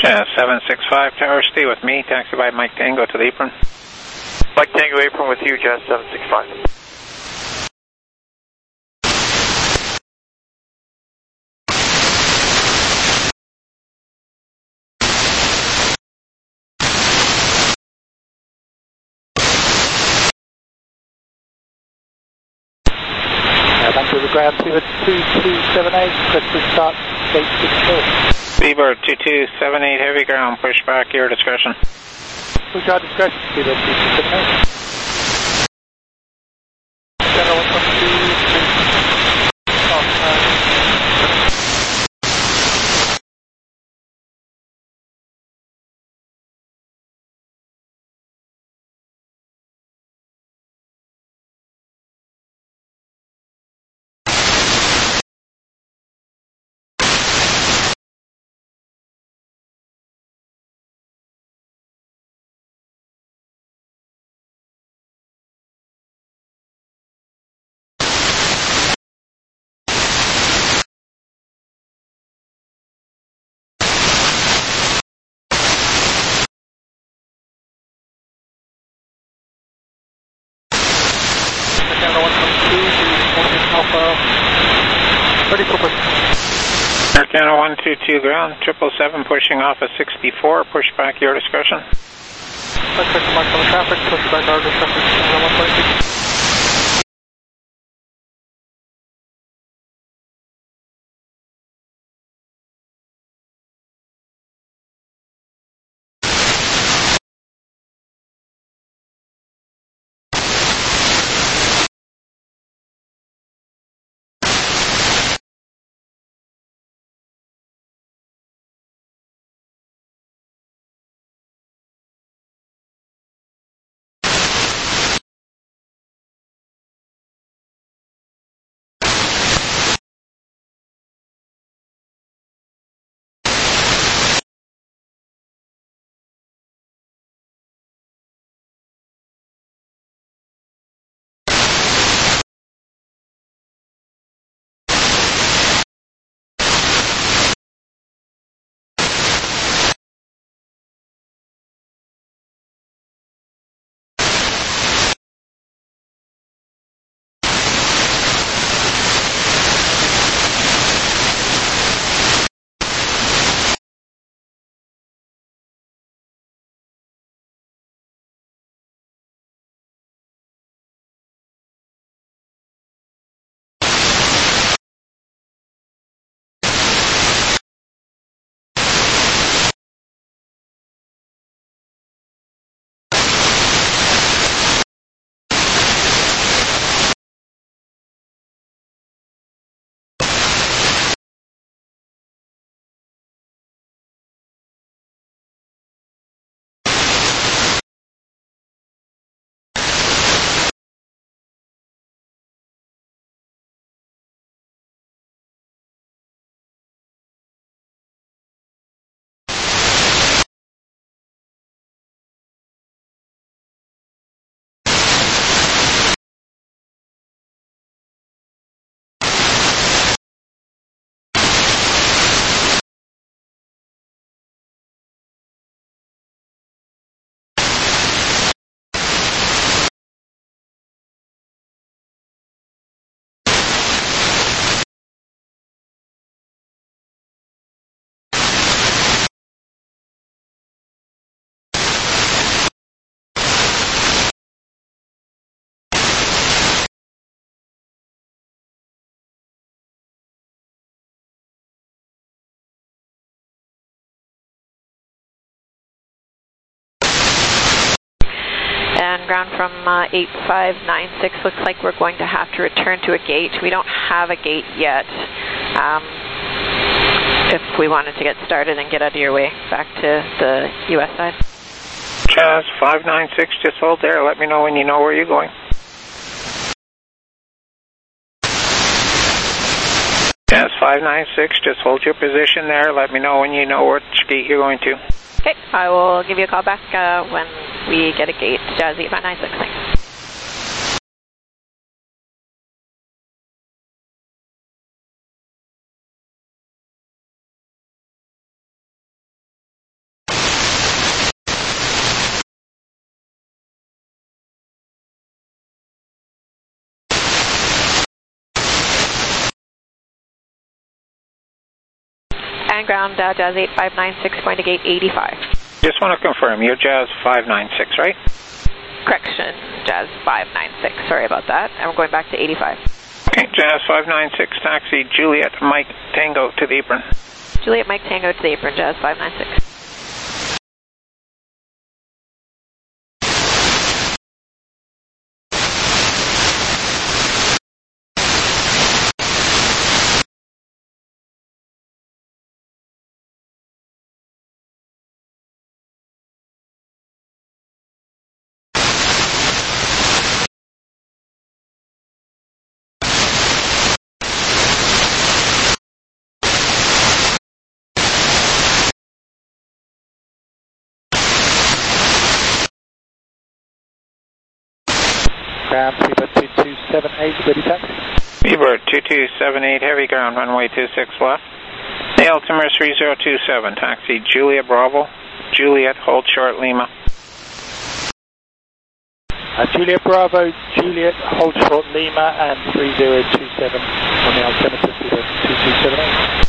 Jazz seven six five Tower, stay with me. Taxi by Mike Tango to the apron. Mike Tango apron with you, Jazz seven six five. Vancouver Ground, Beaver two two seven eight, Crystal start, gate six four. Beaver two two seven eight, heavy ground, push back, your discretion. Push our discretion, Beaver two two seven eight. General one one two, Channel one two two ground, triple seven pushing off a sixty-four, push back, your discretion. Suspect mark on the traffic, push back, our discretion, channel one twenty-two. And ground from uh, eight five nine six, looks like we're going to have to return to a gate. We don't have a gate yet. Um, if we wanted to get started and get out of your way back to the U S side. Jazz five nine six, just hold there. Let me know when you know where you're going. Jazz five nine six, just hold your position there. Let me know when you know which gate you're going to. Okay, I will give you a call back uh, when we get a gate. Jazz eight five nine six, thanks. And ground, uh, Jazz eight five nine six, going to gate eighty-five. Just want to confirm, you're Jazz five nine six, right? Correction, Jazz five nine six, sorry about that. And we're going back to eighty-five. Okay, Jazz five nine six, taxi Juliet Mike Tango to the apron. Juliet Mike Tango to the apron, Jazz five nine six. Ground, Seabird two two seven eight, ready taxi. Seabird two two seven eight, heavy ground, runway two six left. The altimeter three zero two seven, taxi Juliet Bravo, Juliet, hold short Lima. Uh, Juliet Bravo, Juliet, hold short Lima, and three zero two seven on the altimeter, Seabird two two seven eight.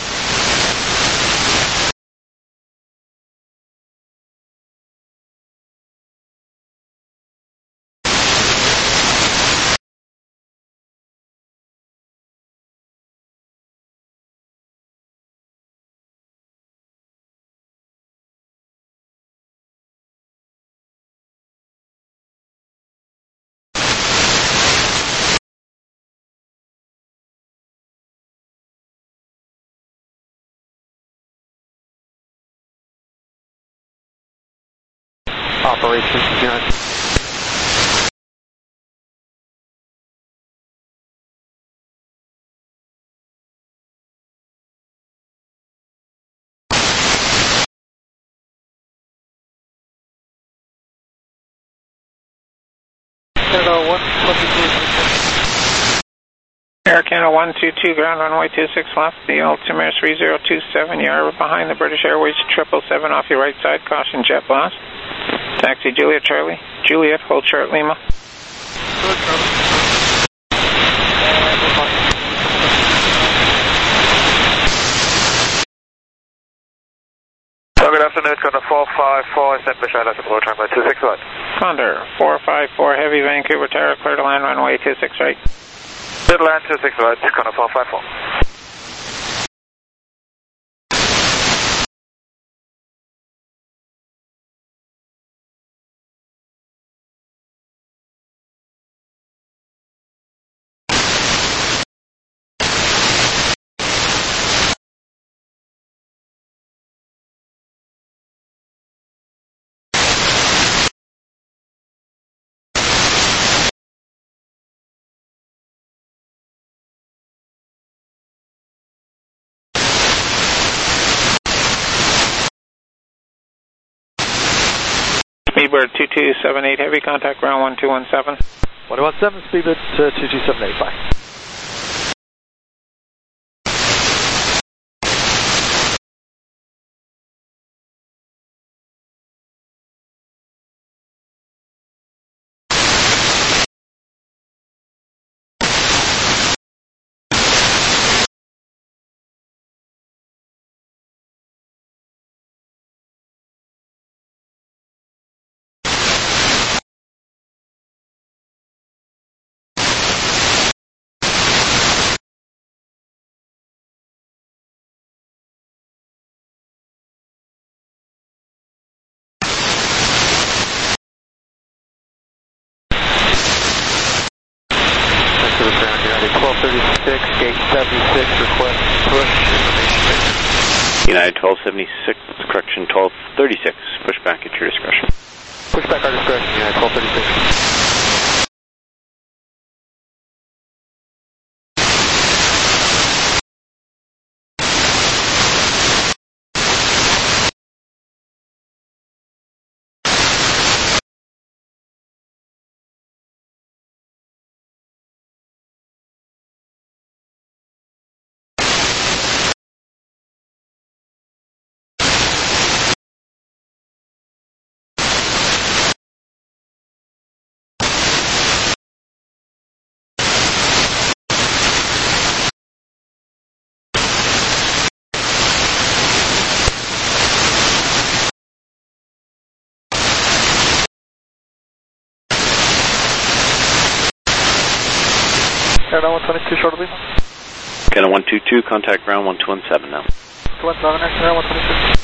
Operations adjourned. Canada one twenty-two. Air Canada one two two, ground runway two six left. The altimeter three zero two seven, you're behind the British Airways triple seven off your right side. Caution jet blast. Taxi Juliet Charlie. Juliet, hold short Lima. So good afternoon, Condor four five four, send Michelle at approach runway two six right. Condor four five four, heavy Vancouver Tower, clear to land runway two six right. Clear to land two six right, Condor four five four. Speedbird two two seven eight, heavy contact ground one two one seven. one one seven, Speedbird uh, two two seven eight, bye. twelve thirty-six, gate seventy-six, request push information. United twelve seventy-six, correction twelve thirty-six, push back at your discretion. Push back our discretion, United twelve thirty-six. Canada one twenty-two, short of Lima. Canada one two two, contact ground one two one seven now. two one seven, Canada one twenty-two.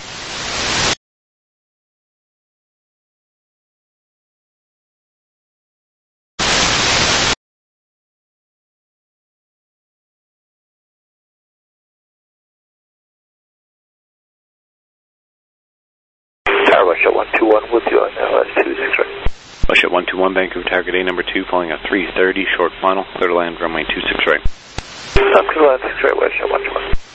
Tower Russia one two one with you on L S two six right. Russia one two one, Vancouver target A number two, falling at three thirty, short final, clear to land, runway two six right. Up to land six right, Russia one two one.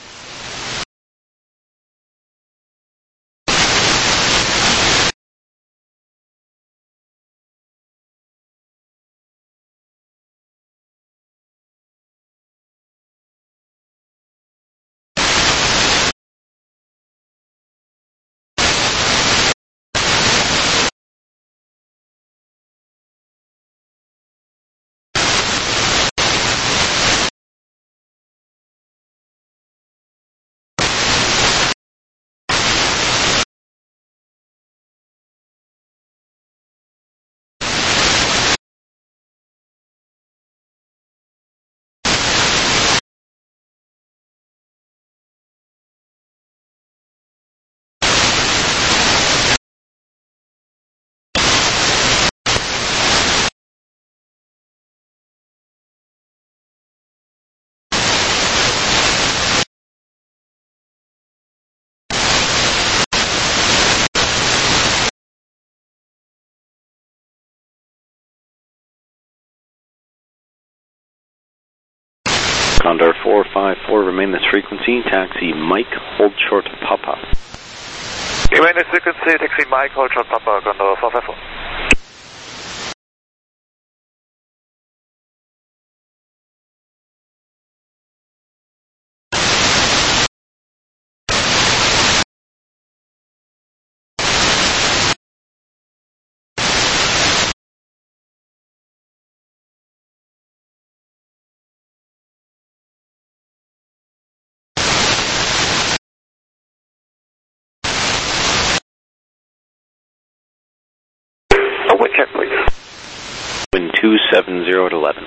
Condor four five four, remain this frequency, taxi Mike, hold short Papa. Remain this frequency, taxi Mike, hold short Papa, Condor four five four. Wind check, please. Wind two seven zero at eleven.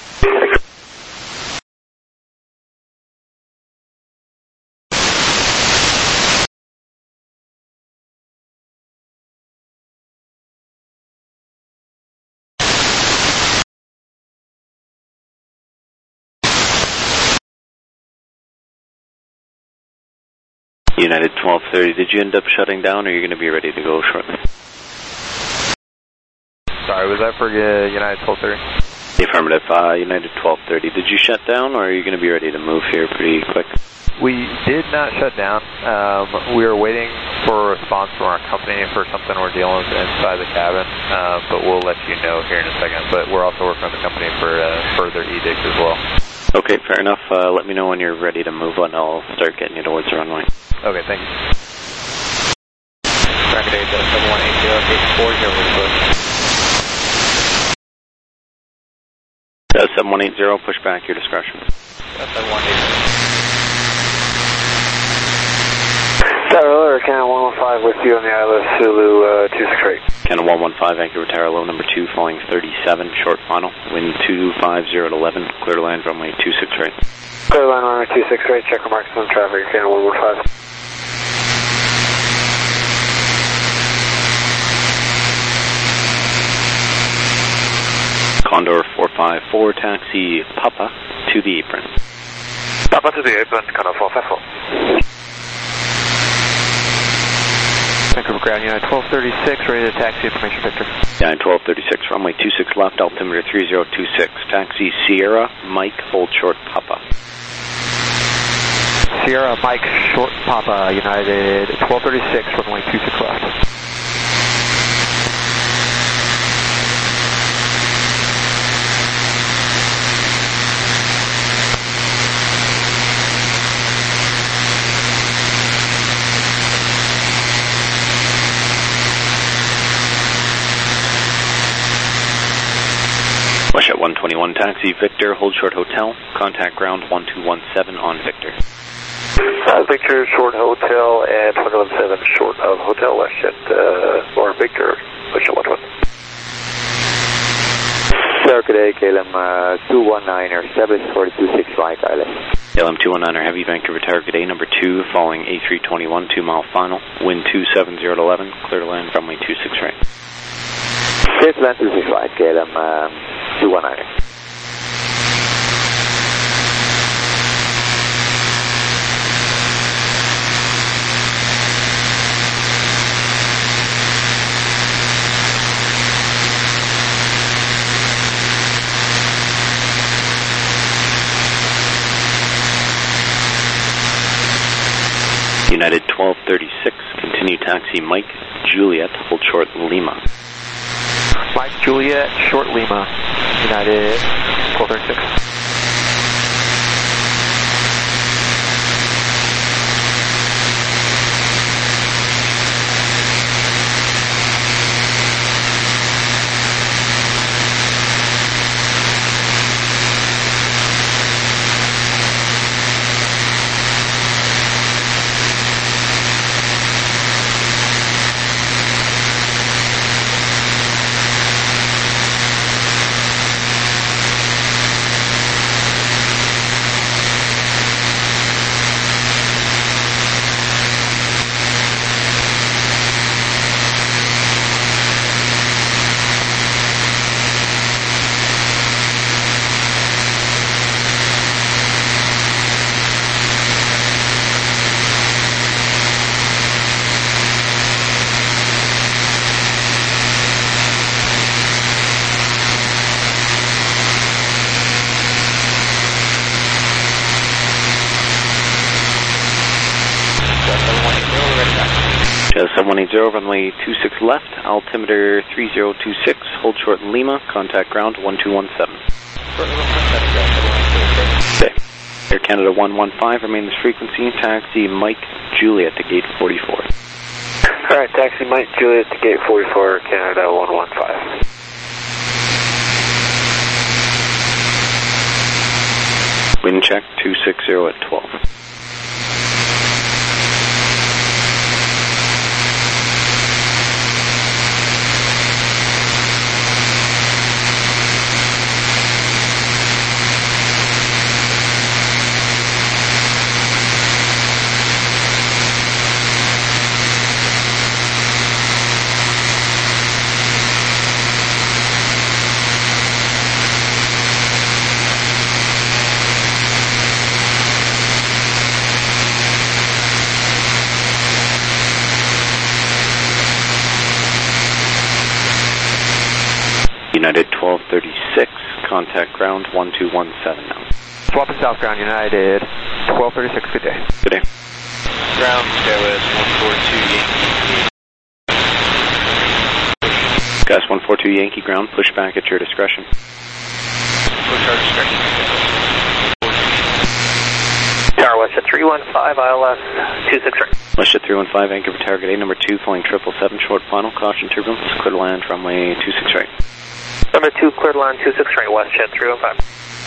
United twelve thirty, did you end up shutting down, or are you going to be ready to go shortly? Sorry, was that for uh, United twelve thirty? The affirmative, uh, United twelve thirty. Did you shut down, or are you going to be ready to move here pretty quick? We did not shut down. Um, we were waiting for a response from our company for something we're dealing with inside the cabin, uh, but we'll let you know here in a second. But we're also working with the company for uh, further edicts as well. Okay, fair enough. Uh, let me know when you're ready to move on. I'll start getting you towards the runway. Okay, thank you. Traffic date seven one eight zero eight four zero with Uh, seven one eight zero, push back, your discretion. seven one eight zero. Tower Canada one one five with you on the I L S Zulu uh, two six eight. Canada one one five, Vancouver Tower, low number two, falling thirty-seven, short final, wind two five zero at eleven, clear to land, runway two six eight. Clear to land, runway two six eight, check remarks on traffic, Canada one one five. Condor four five four, taxi Papa to the apron. Papa to the apron, Condor four five four. Vancouver ground, United twelve thirty-six, ready to taxi, information Victor. United twelve thirty-six, runway two six left, altimeter three zero two six, taxi Sierra, Mike, hold short Papa. Sierra, Mike, short Papa, United twelve thirty-six, runway two six left. Russia one twenty-one, taxi Victor, hold short hotel, contact ground one two one seven on Victor. Uh, Victor, short hotel, and one one seven short of hotel, left at, uh, or Victor, Russia one one. Sir, good day, K L M uh, two one niner, seven four two six Mike Island. K L M two one niner Heavy, Vancouver Tower, good day, number two, following A three twenty-one, two mile final, wind two seven zero to eleven, clear to land, runway two six right. Clear to land two six right, K L M uh, two one niner. United twelve thirty-six, continue taxi Mike Juliet, hold short Lima. Mike Juliet, short Lima, United twelve thirty-six. seven one eight zero, runway two six left, altimeter three zero two six, hold short Lima, contact ground one two one seven. Okay. Air Canada one one five, remain this frequency, taxi Mike Juliet to gate forty-four. Alright, taxi Mike Juliet to gate forty-four, Canada one one five. Wind check two six zero at twelve. United twelve thirty-six, contact ground one two one seven now. Swapping south ground, United twelve thirty-six, good day. Good day. Ground, Skywest one four two Yankee. Gas one four two Yankee ground, push back at your discretion. Push our discretion. Tower West at three one five, I L S two six right. West at three one five, Vancouver Tower, good day, number two, flying triple seven, short final, caution turbulence, clear to land, runway two six right. Number two, cleared line two six right, West Jet three one five.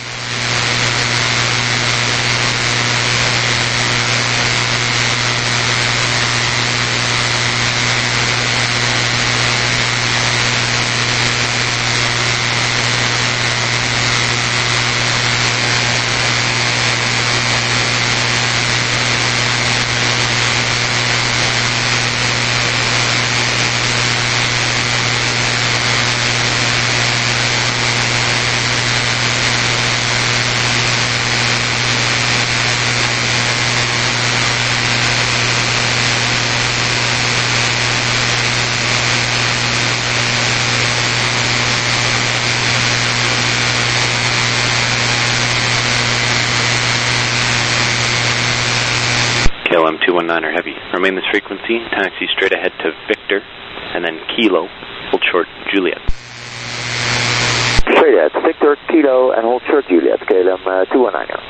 two one niner Heavy. Remain this frequency, taxi straight ahead to Victor, and then Kilo, hold short Juliet. Straight ahead, Victor, Kilo, and hold short Juliet, K L M uh, two one niner.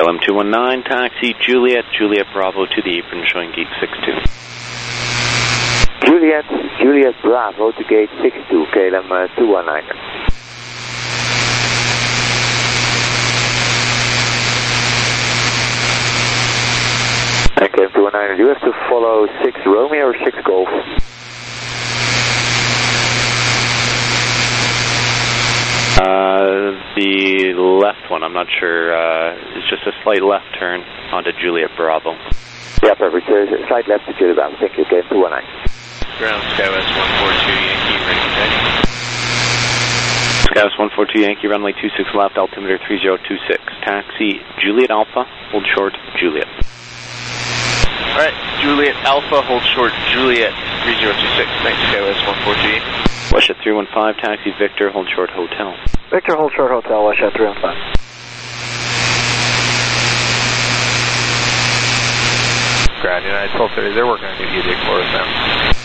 K L M two one nine, taxi Juliet, Juliet Bravo to the apron showing gate six two. Juliet, Juliet Bravo to gate six two, K L M uh, two one nine. And K L M two one nine, you have to follow six Romeo or six Golf? Uh, the left one, I'm not sure, uh, it's just a slight left turn onto Juliet Bravo. Yeah, perfect. Uh, slight left to Juliet Bravo. Thank you, K L M two one nine. Ground Skywest one four two Yankee, ready to taxi. Skywest one four two Yankee, runway two six left, altimeter three zero two six. Taxi Juliet Alpha, hold short, Juliet. Alright, Juliet Alpha, hold short, Juliet three zero two six. Thanks, Skywest one four two Yankee. Westjet three one five, taxi Victor, hold short, hotel. Victor, hold short, hotel, Westjet three one five. Ground United twelve thirty, they're working on new E D for us now.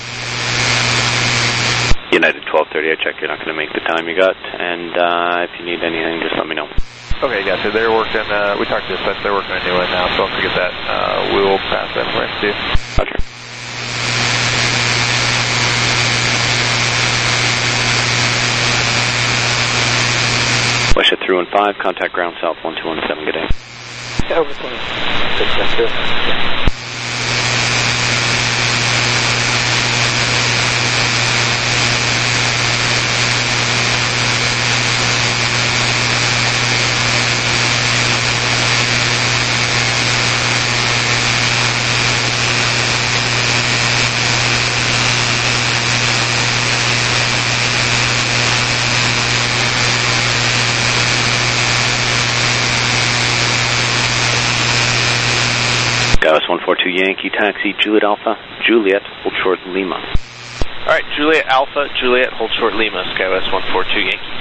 United twelve thirty, I check you're not going to make the time you got, and uh, if you need anything, just let me know. Okay, gotcha. They're working, uh, we talked to this, they're working a new one now, so don't forget that. Uh, we will pass that information to you. Roger. Westjet three one five, contact ground south one two one seven, good day. Over twenty. Skywest one four two Yankee, taxi Juliet Alpha, Juliet, hold short, Lima. Alright, Juliet Alpha, Juliet, hold short, Lima, Skywest one four two Yankee.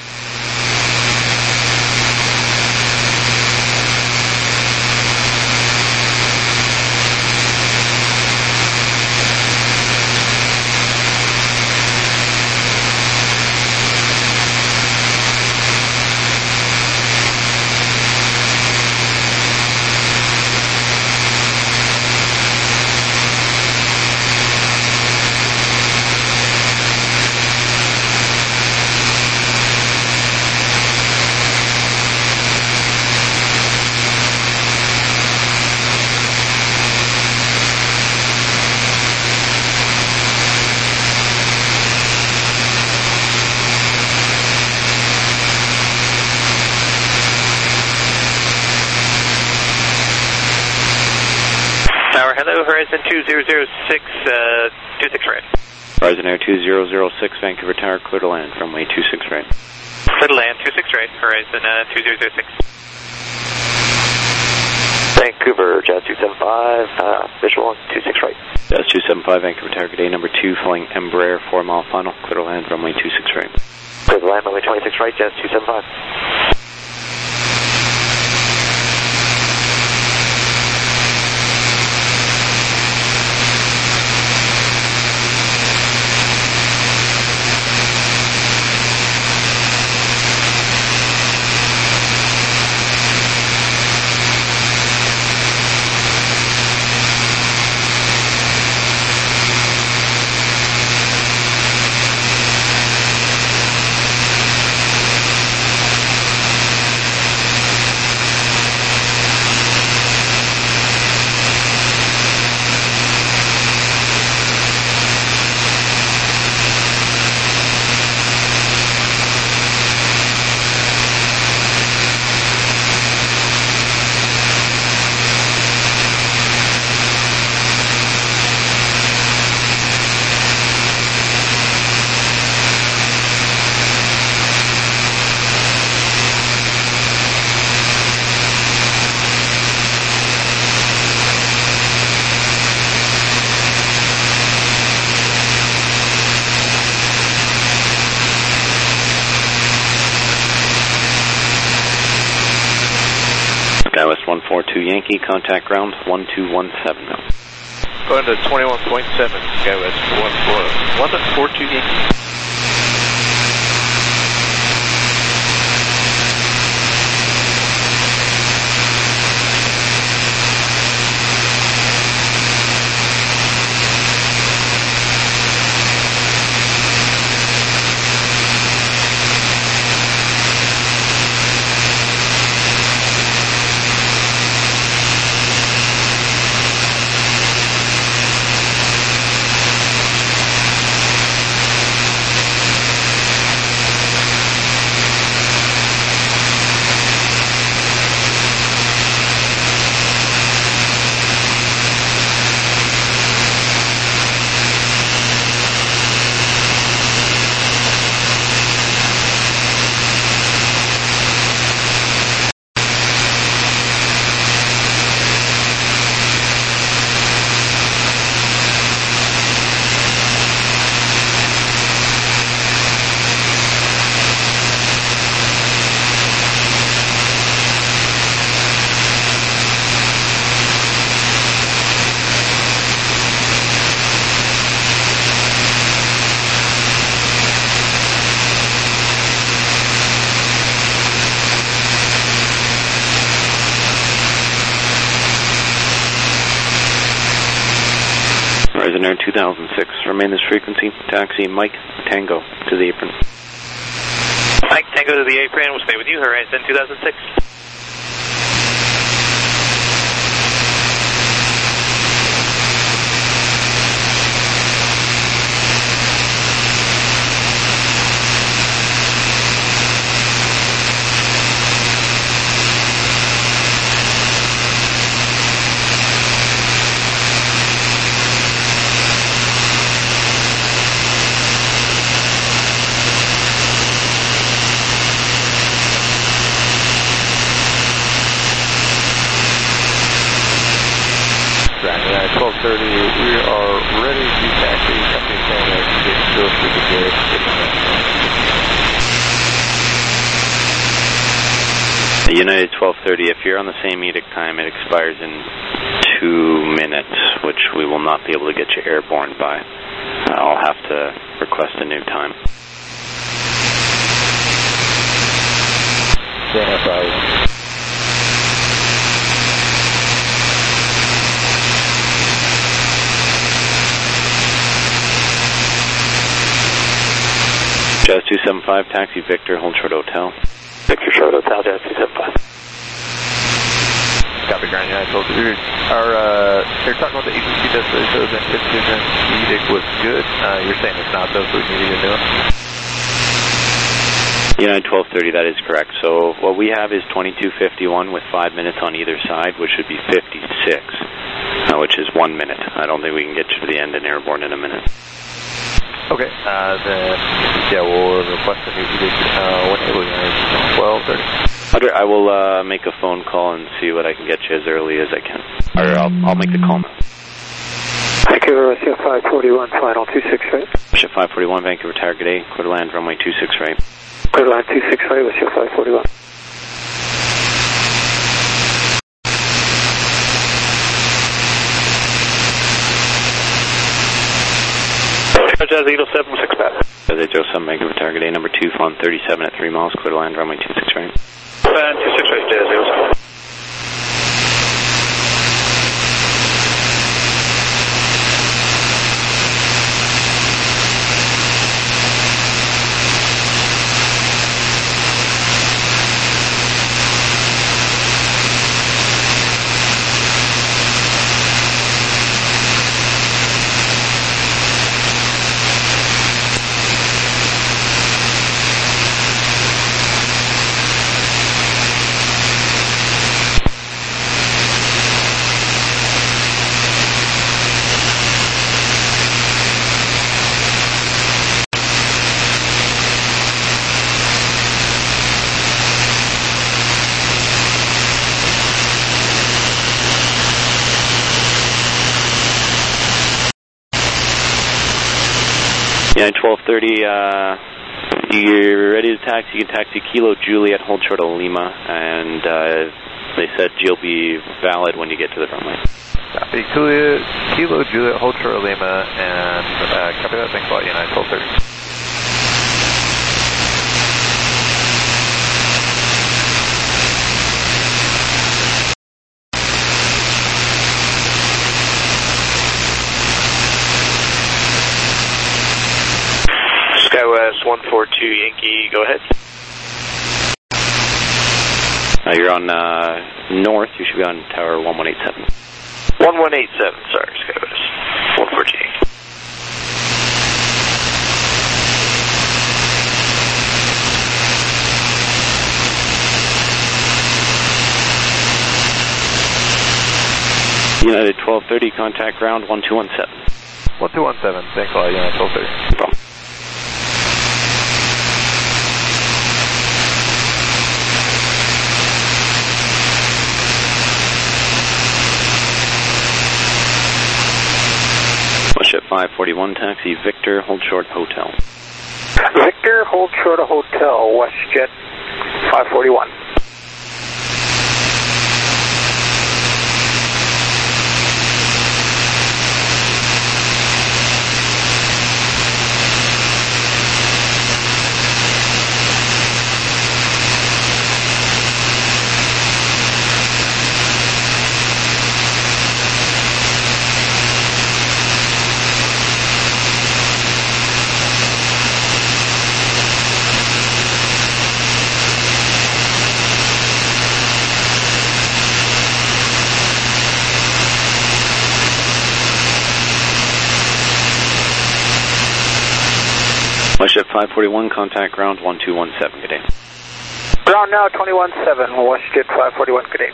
Hello, Horizon two zero zero six, uh, two six right. Horizon Air two zero zero six, Vancouver Tower, clear to land, runway two six right. Clear to land, two six right, Horizon uh, two zero zero six. Vancouver, Jazz two seven five, uh, visual on two six right. Jazz two seven five, Vancouver Tower, good day, number two, flying Embraer, four mile final, clear to land, runway two six right. Clear to land, runway twenty-six right, Jazz two seven five. Skywest one four two Yankee, contact ground one two one seven now. Going to twenty-one point seven, Skywest one four two Yankee. Horizon Air two thousand six, remain this frequency, taxi Mike Tango to the apron. Mike Tango to the apron, we'll stay with you, Horizon two thousand six. twelve thirty, we are ready to taxi. Company saying that it's still through the gate. United twelve thirty, if you're on the same edict time, it expires in two minutes, which we will not be able to get you airborne by. I'll have to request a new time. Yeah, no problem. Jazz two seven five, taxi Victor, hold short hotel. Victor short hotel, Jazz two seven five. Copy, Grand United twelve thirty. Our, uh, they're talking about the agency that says that Citizen edict was good. Uh, you're saying it's not, though, so we need to get a new one? United twelve thirty, that is correct. So what we have is twenty-two fifty-one with five minutes on either side, which would be fifty-six, uh, which is one minute. I don't think we can get you to the end and airborne in a minute. Okay, uh, then, yeah, we'll request a new edict, uh, when it was twelve thirty. Andre, I will, uh, make a phone call and see what I can get you as early as I can. Or I'll, I'll make the call now. Vancouver, Russia five forty-one, final two six right. Russia five forty-one, Vancouver Target A, clear to land, runway two six right. Clear to land two six right, Russia five forty-one. Jazz eight oh seven, six back. Jazz eight oh seven, Vancouver Target A, number two, font thirty-seven at three miles, clear to land, runway two six right. Land two six right, Jazz eight oh seven. United twelve thirty, uh, you're ready to taxi. You can taxi Kilo Juliet, hold short of Lima, and uh, they said you'll be valid when you get to the runway. Copy, Kilo, Kilo Juliet, hold short of Lima, and uh, copy that. Thanks a lot, United twelve thirty. SkyWest one four two Yankee, go ahead. Uh, you're on uh, north, you should be on tower one one eight seven. one one eight seven, sorry, SkyWest one four two Yankee. United twelve thirty, contact ground one two one seven. one two one seven, thanks a lot, United twelve thirty. No problem. WestJet five forty-one, taxi Victor, hold short hotel. Victor, hold short of hotel, WestJet five forty-one. five forty-one, contact ground one two one seven, good day. Ground now twenty-one seven, WestJet five forty-one, good day.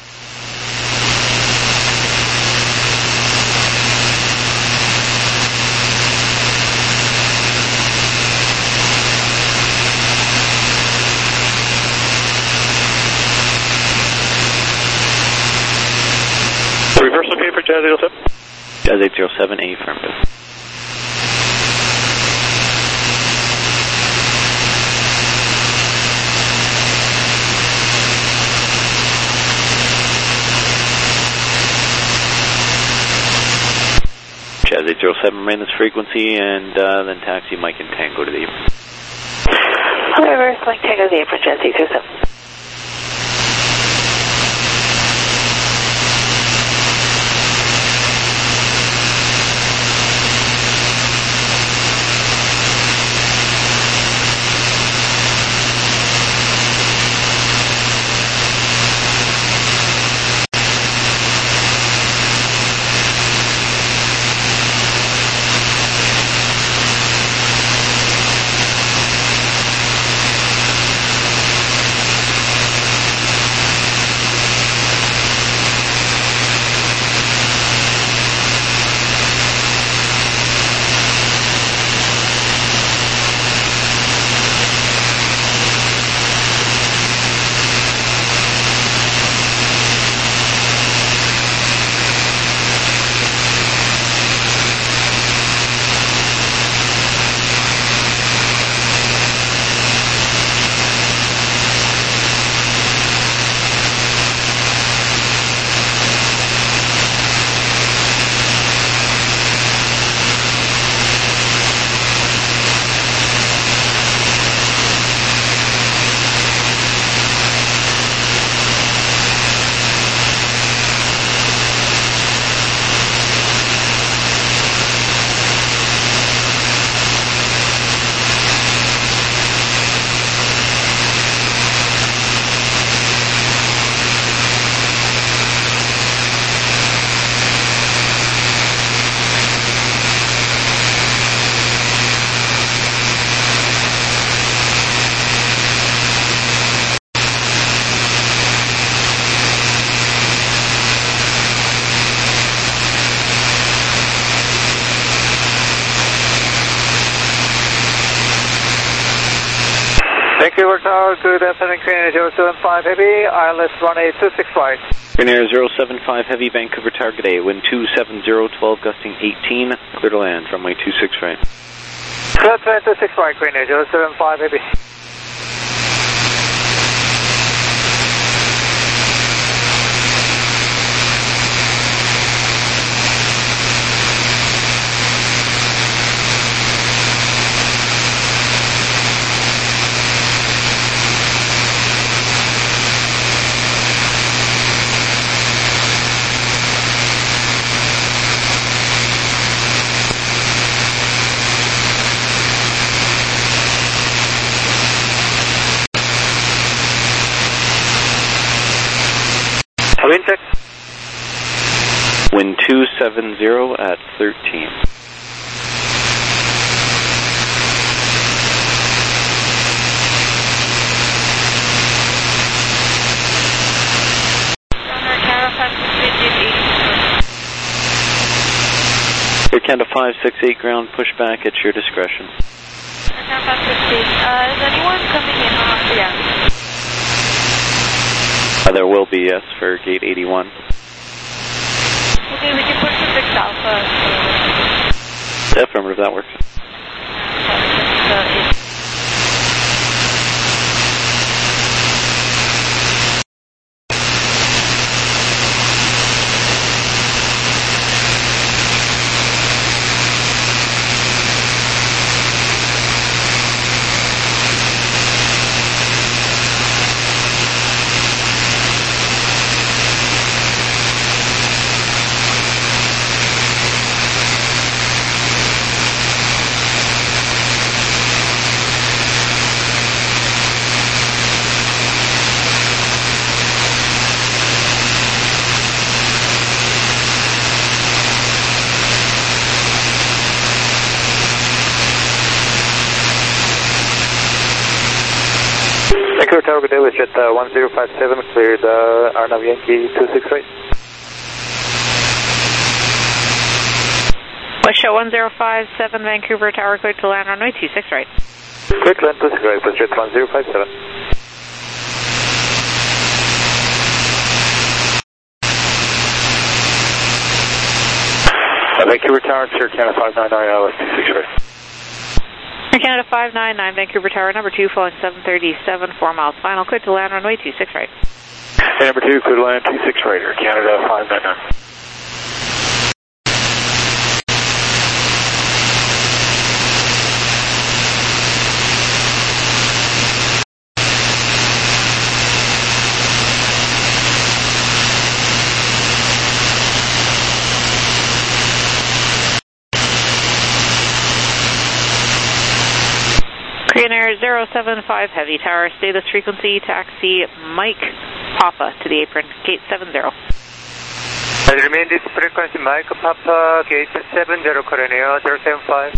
Reverse okay for Jazz eight oh seven? Jazz eight oh seven, A affirmative. Jazz eight oh seven, remain this frequency, and uh, then taxi Mike and Tango to the apron. Reverse Mike Tango to the apron, Jazz eight oh seven. Vancouver Tower, good afternoon, Crane zero seven five Heavy, I L S runway two six right. Crane Air zero seven five Heavy, Vancouver Tower, good day, wind two seven zero, twelve, gusting eighteen, clear to land, runway two six right. Clear to land two six right, Crane Air zero seven five Heavy. Wind check. Wind two seven zero at thirteen. Air Canada five six eight ground, push back at your discretion. Air five six eight, uh, is anyone coming in? Uh, yeah. Uh, there will be, yes, for gate eighty-one. Okay, we can push to six Alpha. So. Affirmative, that works. Uh, Tower, good day, WestJet uh, one zero five seven, cleared uh, Arnav Yankee two six right. WestJet one zero five seven, Vancouver Tower, cleared to land runway two six right. Cleared to land two six right, WestJet one zero five seven. Uh, Vancouver Tower, Sierra Canada five nine nine, L S two six right. Air Canada five nine nine, Vancouver Tower, number two, following seven thirty-seven, four miles final, cleared to land runway two six right. Hey, number two, clear to land two six right, Air Canada five nine nine. Korean Air zero seven five Heavy Tower, stay this frequency, taxi Mike Papa to the apron, gate seven zero. Remain this frequency, Mike Papa, gate seven zero, Korean Air zero seven five.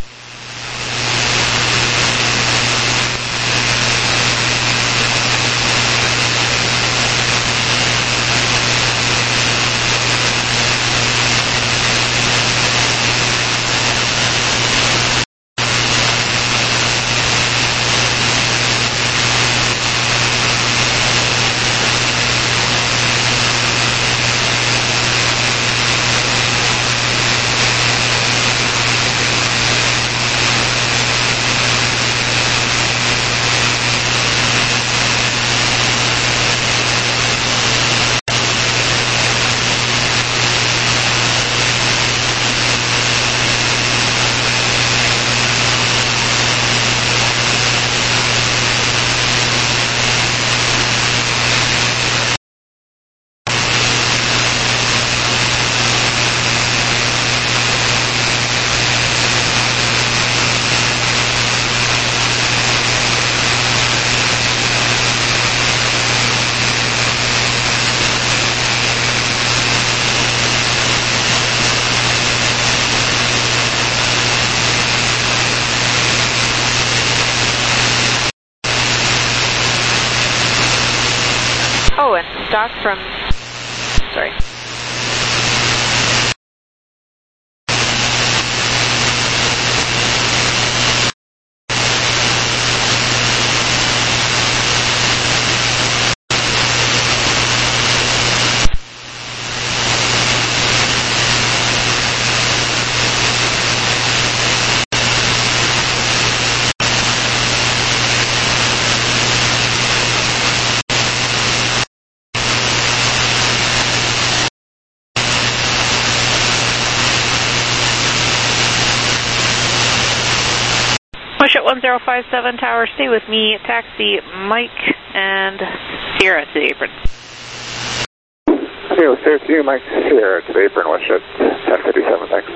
Oh, and stock from, sorry. WestJet one zero five seven Tower, stay with me, taxi Mike and Sierra to the apron. Sierra, Sierra to you, Mike Sierra to the apron, WestJet ten fifty-seven, thanks.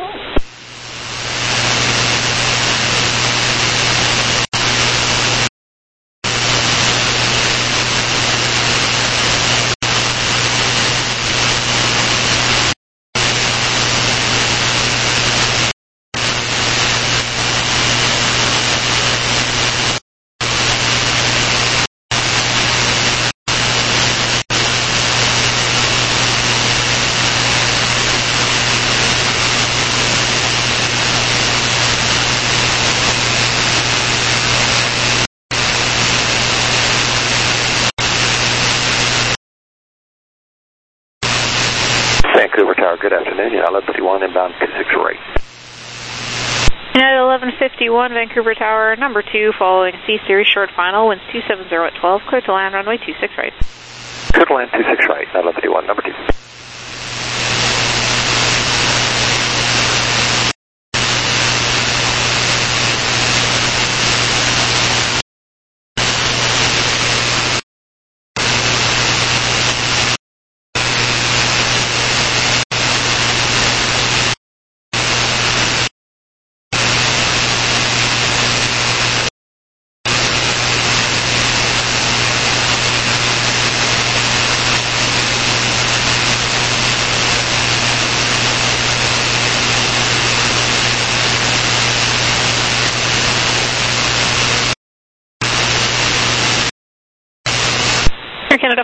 Vancouver Tower, good afternoon. eleven fifty-one inbound two six right. United eleven fifty-one, Vancouver Tower, number two, following C Series short final, winds two seven zero at twelve, clear to land runway two six right. Clear to land two six right, eleven fifty-one, number two.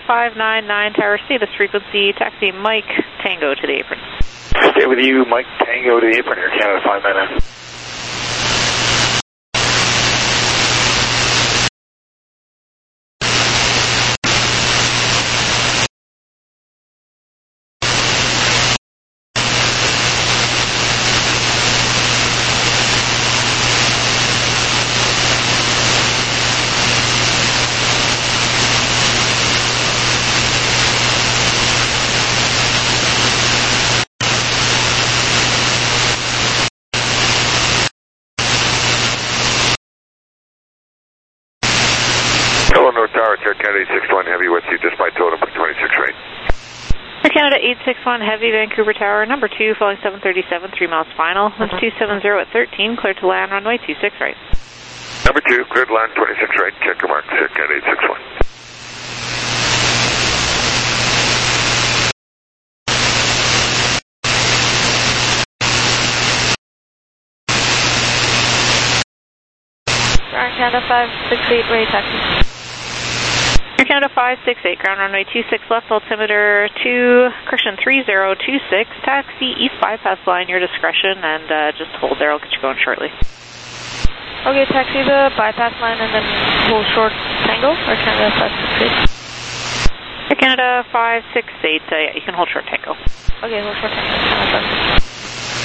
five nine nine, Tower, stay this frequency, taxi Mike Tango to the apron. Stay with you, Mike Tango to the apron, Air Canada five nine nine. North Tower, Air Canada eight six one Heavy with you, just by totem, twenty-six right. Air Canada eight six one Heavy, Vancouver Tower, number two, falling seven thirty-seven, three miles final, winds two seven zero at thirteen, clear to land, runway two six right. Number two, cleared land, twenty-six right, check your marks, Air Canada eight six one. Air Canada five six eight, ready taxi. Air Canada five six eight, ground runway two six left, altimeter two, correction three zero two six, taxi east bypass line, your discretion, and uh, just hold there, I'll get you going shortly. Okay, taxi the bypass line and then hold short Tango, Air Canada five six eight. Air Canada five six eight, uh, yeah, you can hold short Tango. Okay, hold short Tango, Air Canada five six eight.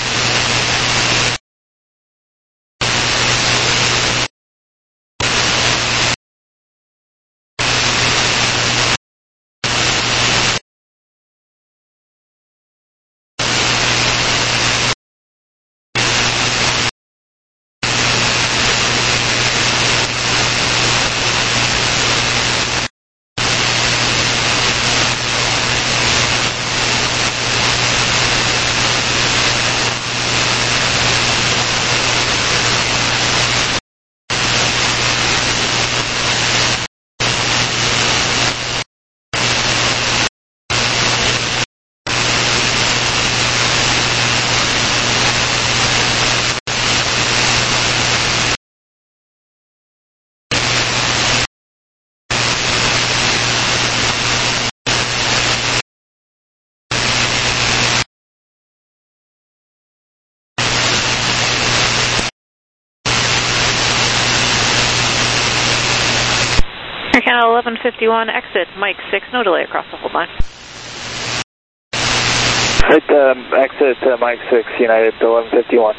Air Canada eleven fifty-one, exit, Mike six, no delay across the hold line. Right, um, exit uh, Mike six, United eleven fifty-one.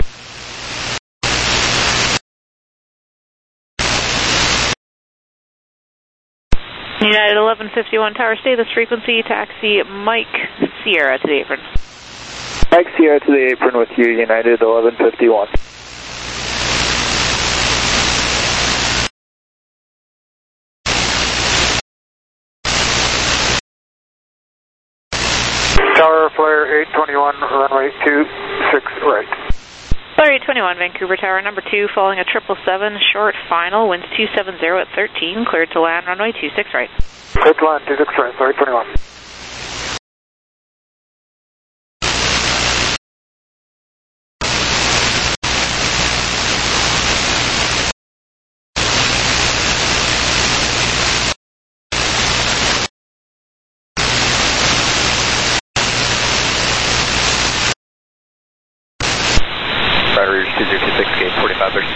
United eleven fifty-one, Tower, stay this frequency, taxi Mike Sierra to the apron. Mike Sierra to the apron with you, United eleven fifty-one. Tower, flare eight twenty-one, runway two six right. Flare eight twenty-one, Vancouver Tower, number two, following a triple seven, short final, winds two seven zero at thirteen, cleared to land, runway two six right. Cleared to land, two six right, flare eight twenty-one. Battery two zero two six, gate forty-five thirty.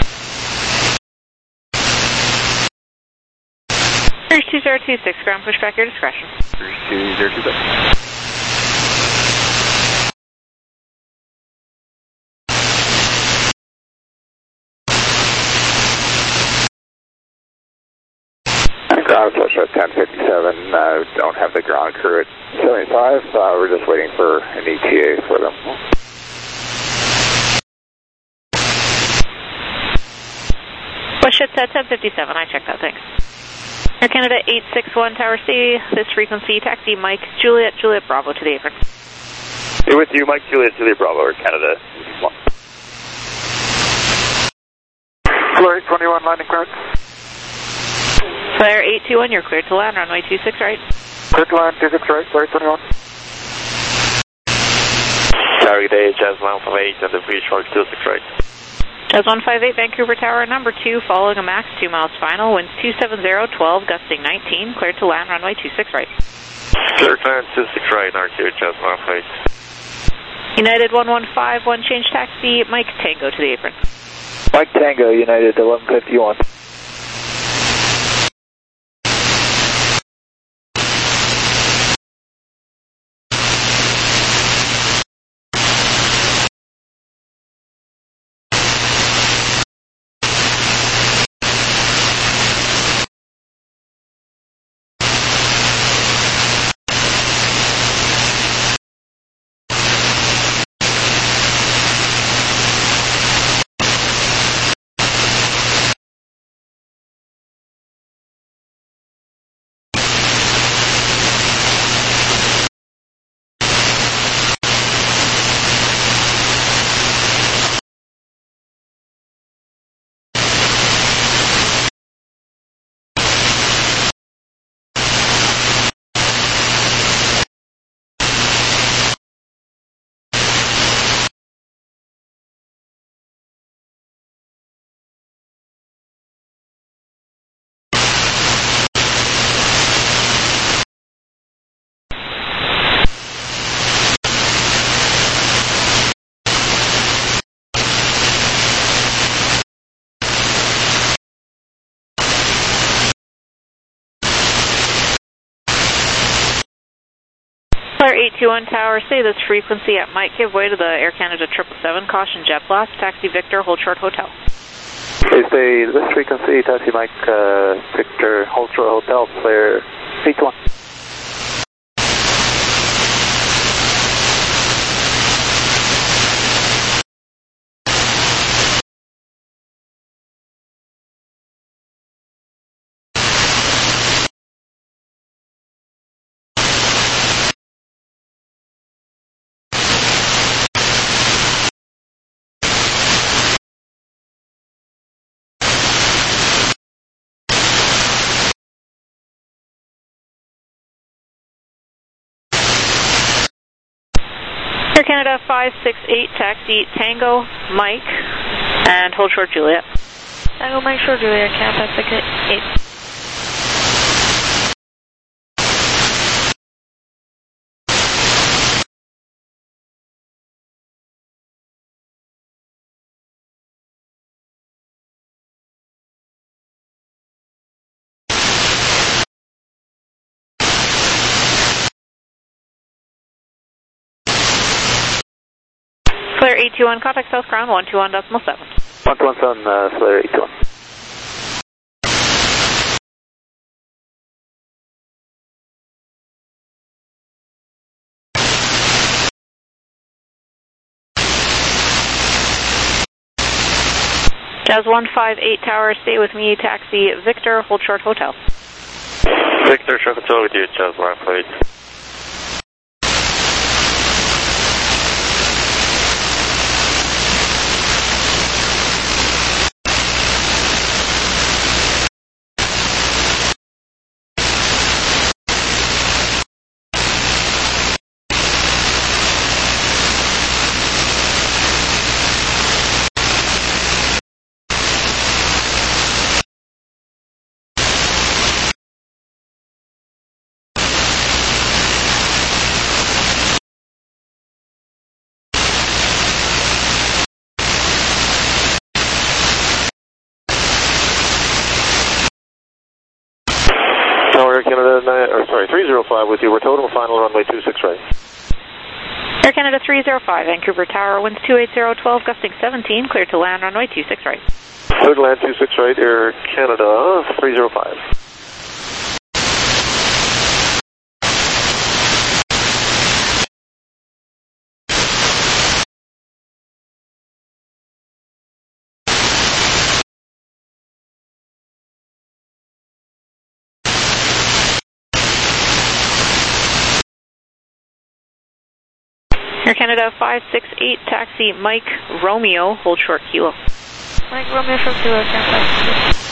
Rouge two zero two six, ground pushback, your discretion. Rouge two zero two six. Ground pressure at ten fifty-seven, uh, don't have the ground crew at seventy-five, uh, we're just waiting for an E T A for them. Push it at ten fifty-seven, I checked that, thanks. Air Canada eight six one, Tower C, this frequency, taxi Mike Juliet, Juliet Bravo to the apron. Hey, with you, Mike Juliet, Juliet Bravo, Air Canada. Flare eight twenty-one, landing clearance. Flare eight two one, you're cleared to land, runway two six right. Cleared to land, two six right, Flare eight twenty-one. Target A H S one five eight and the free short two six right. Jazz one five eight, Vancouver Tower, number two, following a max two miles final, winds two seven zero, twelve, gusting nineteen, cleared to land, runway two six right. Clear to land, two six right, R Q, Jazz one five eight. United one one five, one change taxi, Mike Tango to the apron. Mike Tango, United eleven fifty-one. eight two one Tower, say this frequency at Mike, give way to the Air Canada triple seven, caution jet blast, taxi Victor, hold short hotel. Please stay this frequency, taxi Mike, uh, Victor, hold short hotel, clear eight two one. Air Canada five six eight, taxi Tango Mike, and hold short Juliet. Tango Mike, short Juliet, Canada five six eight. Clear eight two one, contact South Ground one two one decimal seven. one two one seven, uh, Clear eight two one. Jazz one five eight Tower, stay with me, taxi Victor, hold short hotel. Victor, short hotel with you, Jazz one five eight. Air Canada, or sorry, three zero five with you. We're total final runway two six right. Air Canada three zero five, Vancouver Tower, winds two eight zero, twelve, gusting seventeen, cleared to land, runway two six right. Cleared to land two six right, Air Canada three zero five. Air Canada five six eight, taxi Mike Romeo, hold short Kilo. Mike Romeo, short Kilo, Canada five six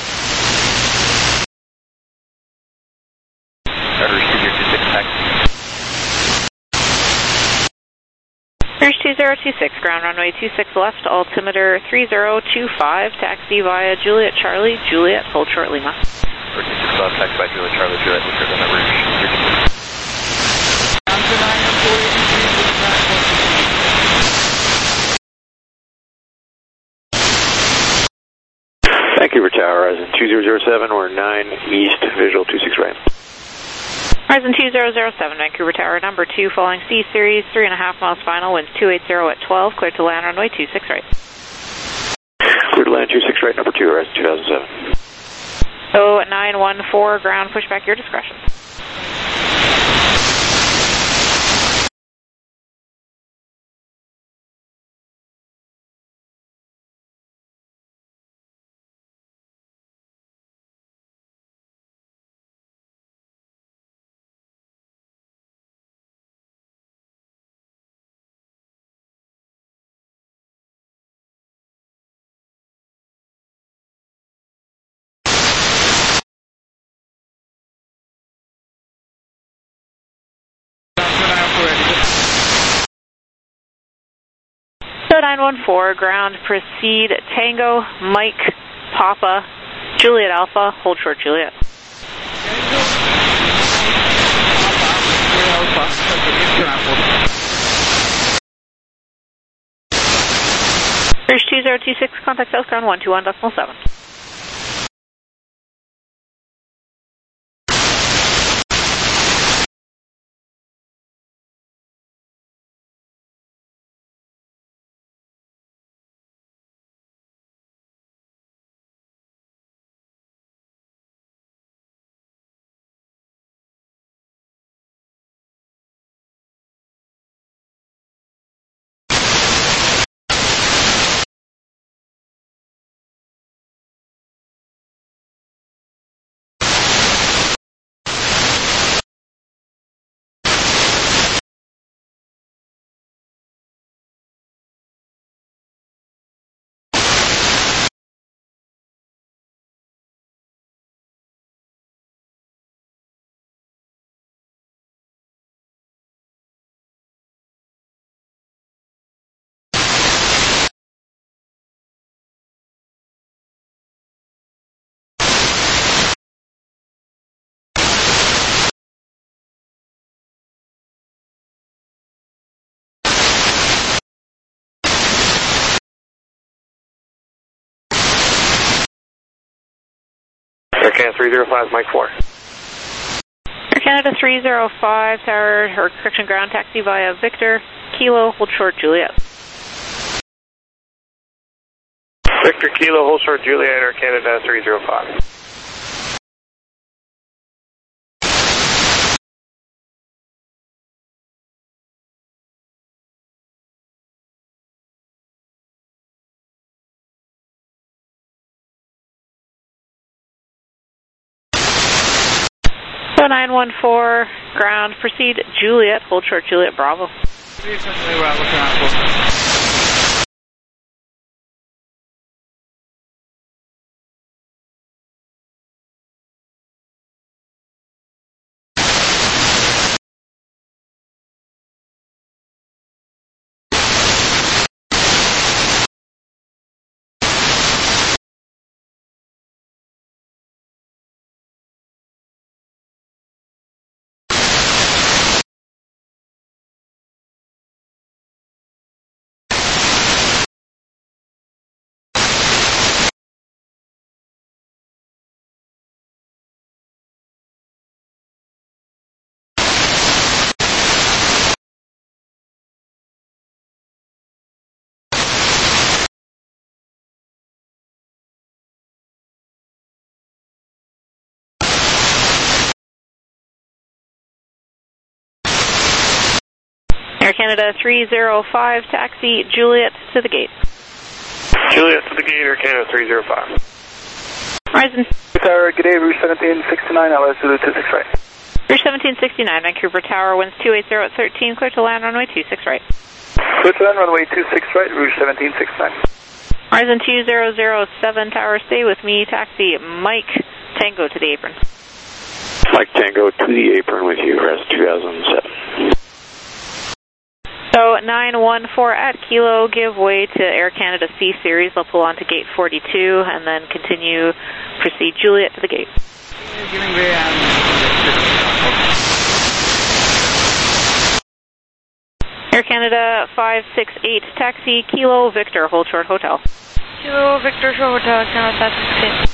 eight. Receive your two six taxi. Bridge two zero two six, ground runway two six left, altimeter three zero two five, taxi via Juliet Charlie, Juliet, hold short Lima. two six left, taxi by Juliet Charlie, Juliet, Victor, the number is Thank you for Tower, Horizon two zero zero seven, we're nine east, visual two six right. Horizon two zero zero seven, Vancouver Tower, number two, following C Series, three and a half miles final, winds two eighty at twelve, clear to land runway two six right. Clear to land two six right, number two, Horizon two thousand seven. oh nine one four, ground pushback, your discretion. nine one four, ground, proceed, Tango, Mike, Papa, Juliet Alpha, hold short Juliet. Bridge two zero two six, contact south ground one two one decimal seven. Air Canada three zero five, Mike four. Air Canada three zero five, tower, or correction, ground taxi via Victor, Kilo, hold short Juliet. Victor Kilo, hold short Juliet, Air Canada three zero five. nine one four, ground, proceed, Juliet, hold short Juliet Bravo. Air Canada three zero five, taxi, Juliet to the gate. Juliet to the gate, Air Canada three zero five. Horizon. Tower, good day, Rouge seventeen sixty-nine, L S Zulu two six right. Rouge seventeen sixty-nine, Vancouver Tower, winds two eighty at thirteen, clear to land runway two six right. Clear to land runway two six right, Rouge seventeen sixty-nine. Horizon two zero zero seven, tower, stay with me, taxi, Mike, Tango to the apron. Mike Tango to the apron with you, Horizon two thousand seven. So nine one four at Kilo, give way to Air Canada C Series. They'll pull on to gate forty-two and then continue, proceed Juliet to the gate. Air Canada five six eight, taxi Kilo Victor, hold short hotel. Kilo Victor, short hotel, Canada five six eight.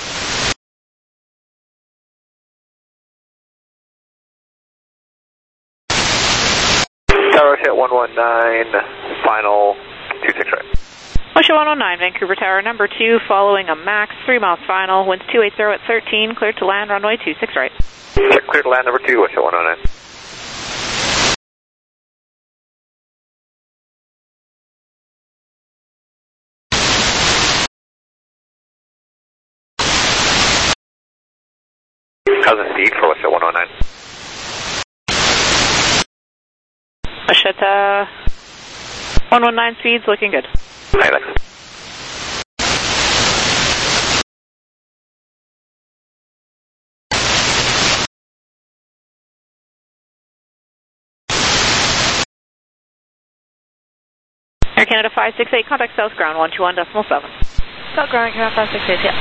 Tower hit one one nine, final two six right. Osha one oh nine, Vancouver Tower number two, following a max, three miles final, winds two eighty at thirteen, cleared to land, runway two six right. Check clear to land number two, Osha one oh nine. How's the speed for Osha one oh nine? Osheta one one nine speeds looking good. Hi, thanks. Air Canada five six eight, contact South Ground one two one decimal seven. South Ground, Canada five six eight, yeah.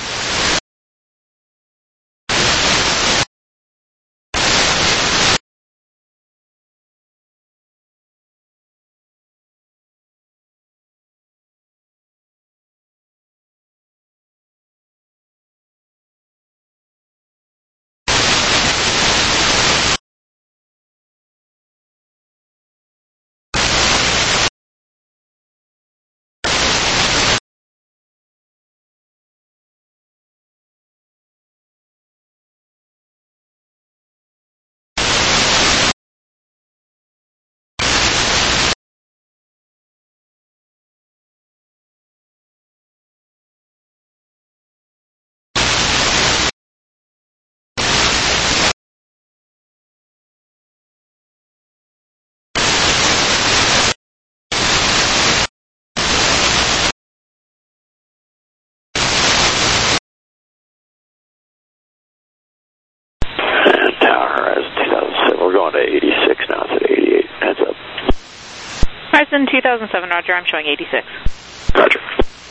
eighty-six now, it's at eighty-eight. Heads up. Horizon two thousand seven, Roger, I'm showing eighty-six. Roger.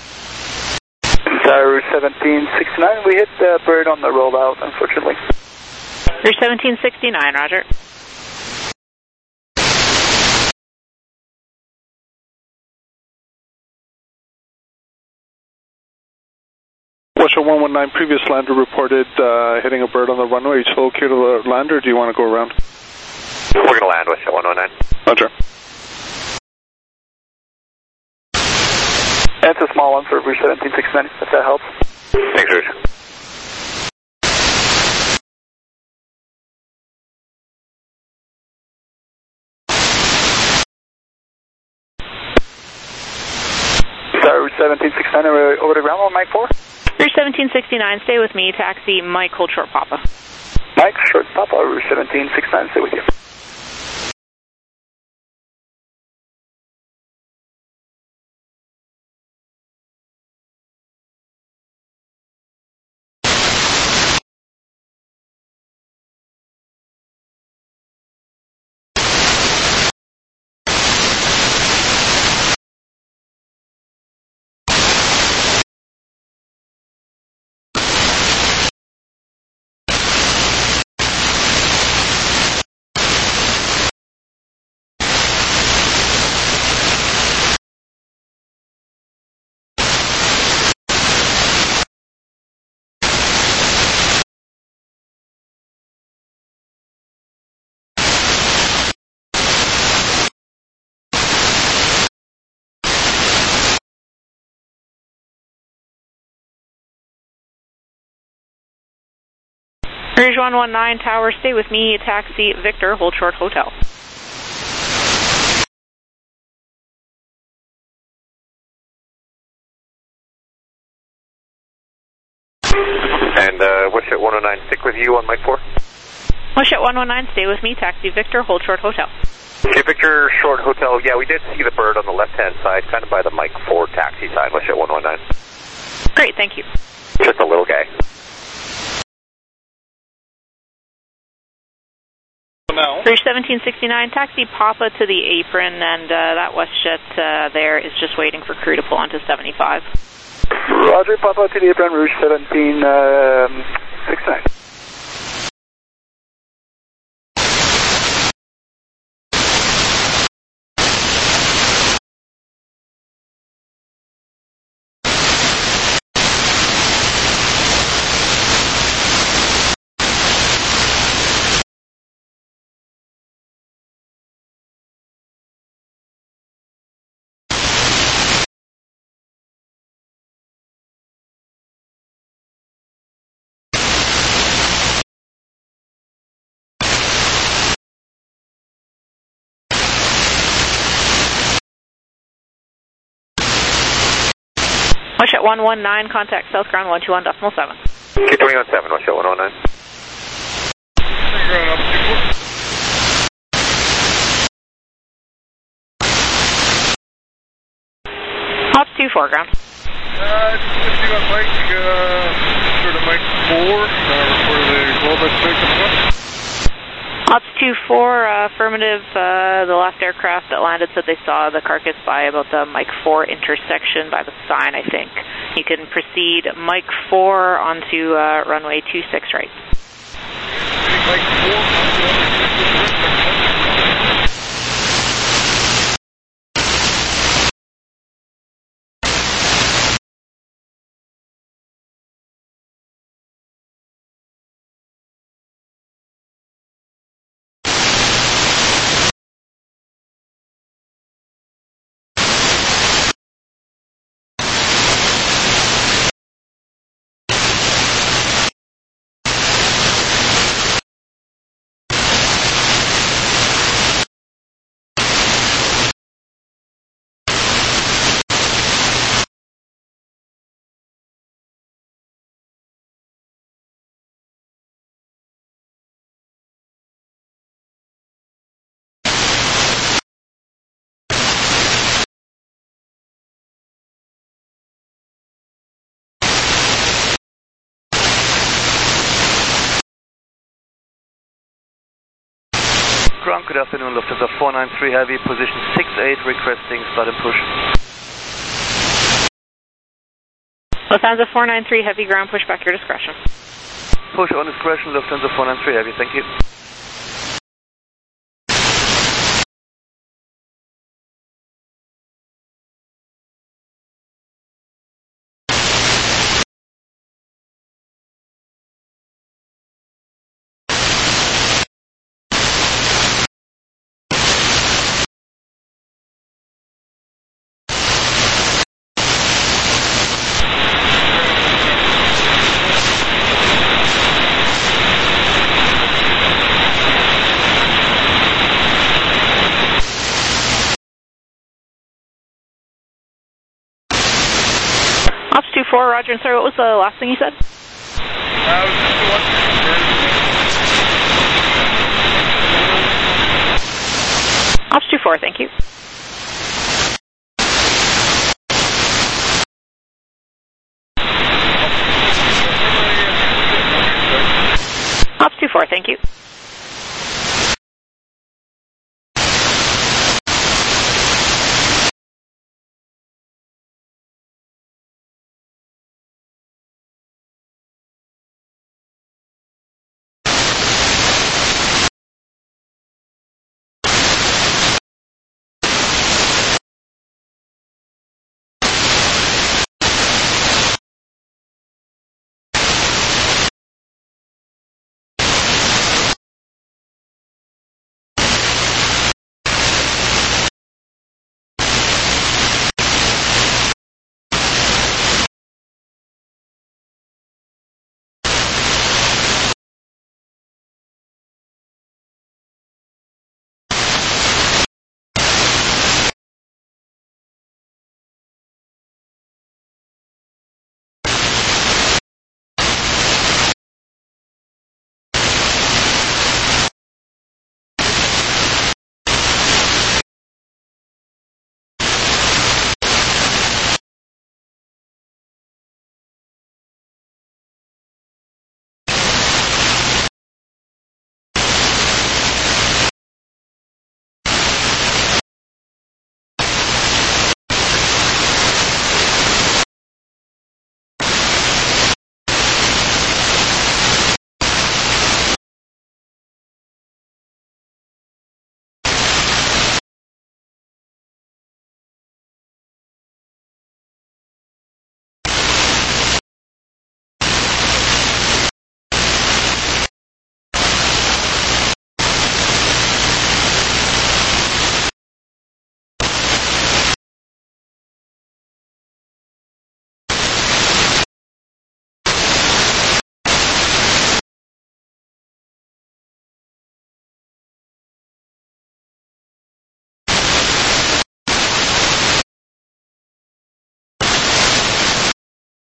Tower seventeen sixty-nine, we hit the bird on the rollout, unfortunately. You're seventeen sixty-nine, Roger. Russia one one nine, previous lander reported uh, hitting a bird on the runway. Are you still okay to land, or do you want to go around? We're going to land, Russia one oh nine. Roger. That's a small one for Rouge seventeen sixty-nine, if that helps. Thanks, Rouge. Rouge seventeen sixty-nine, over to ground on Mike four. Rouge seventeen sixty-nine, stay with me, taxi Mike, hold short Papa. Mike, short Papa, Rouge seventeen sixty-nine, stay with you. Rouge one one nine, tower, stay with me, taxi Victor, hold short hotel. And uh, Wishit one oh nine, stick with you on Mike four? Wishit one one nine, stay with me, taxi Victor, hold short hotel. Okay, Victor, short hotel. Yeah, we did see the bird on the left-hand side, kind of by the Mike four taxi side, Wishit one one nine. Great, thank you. Just a little guy. Now. Rouge seventeen sixty-nine, taxi Papa to the apron, and uh, that WestJet uh, there is just waiting for crew to pull onto seventy-five. Roger, Papa to the apron, Rouge seventeen sixty-nine. WestJet one one nine, contact South Ground one two one decimal seven. Q twenty on seven, WestJet one one nine. Ops two four, ground. Uh, just to see what Mike, uh, sort of Mike four, uh, for the Globe at Ops two four, uh, affirmative, uh, the last aircraft that landed said they saw the carcass by about the Mike four intersection by the sign, I think. You can proceed Mike four onto uh, runway two six right. Mike four, Ground, good afternoon, Lufthansa four nine three Heavy, position six eight, requesting start and push. Lufthansa four nine three Heavy, ground, push back your discretion. Push on discretion, Lufthansa four nine three Heavy, thank you. Ops two four, roger, and sorry, what was the last thing you said? I was just Ops two four, thank you. Ops two four, thank you.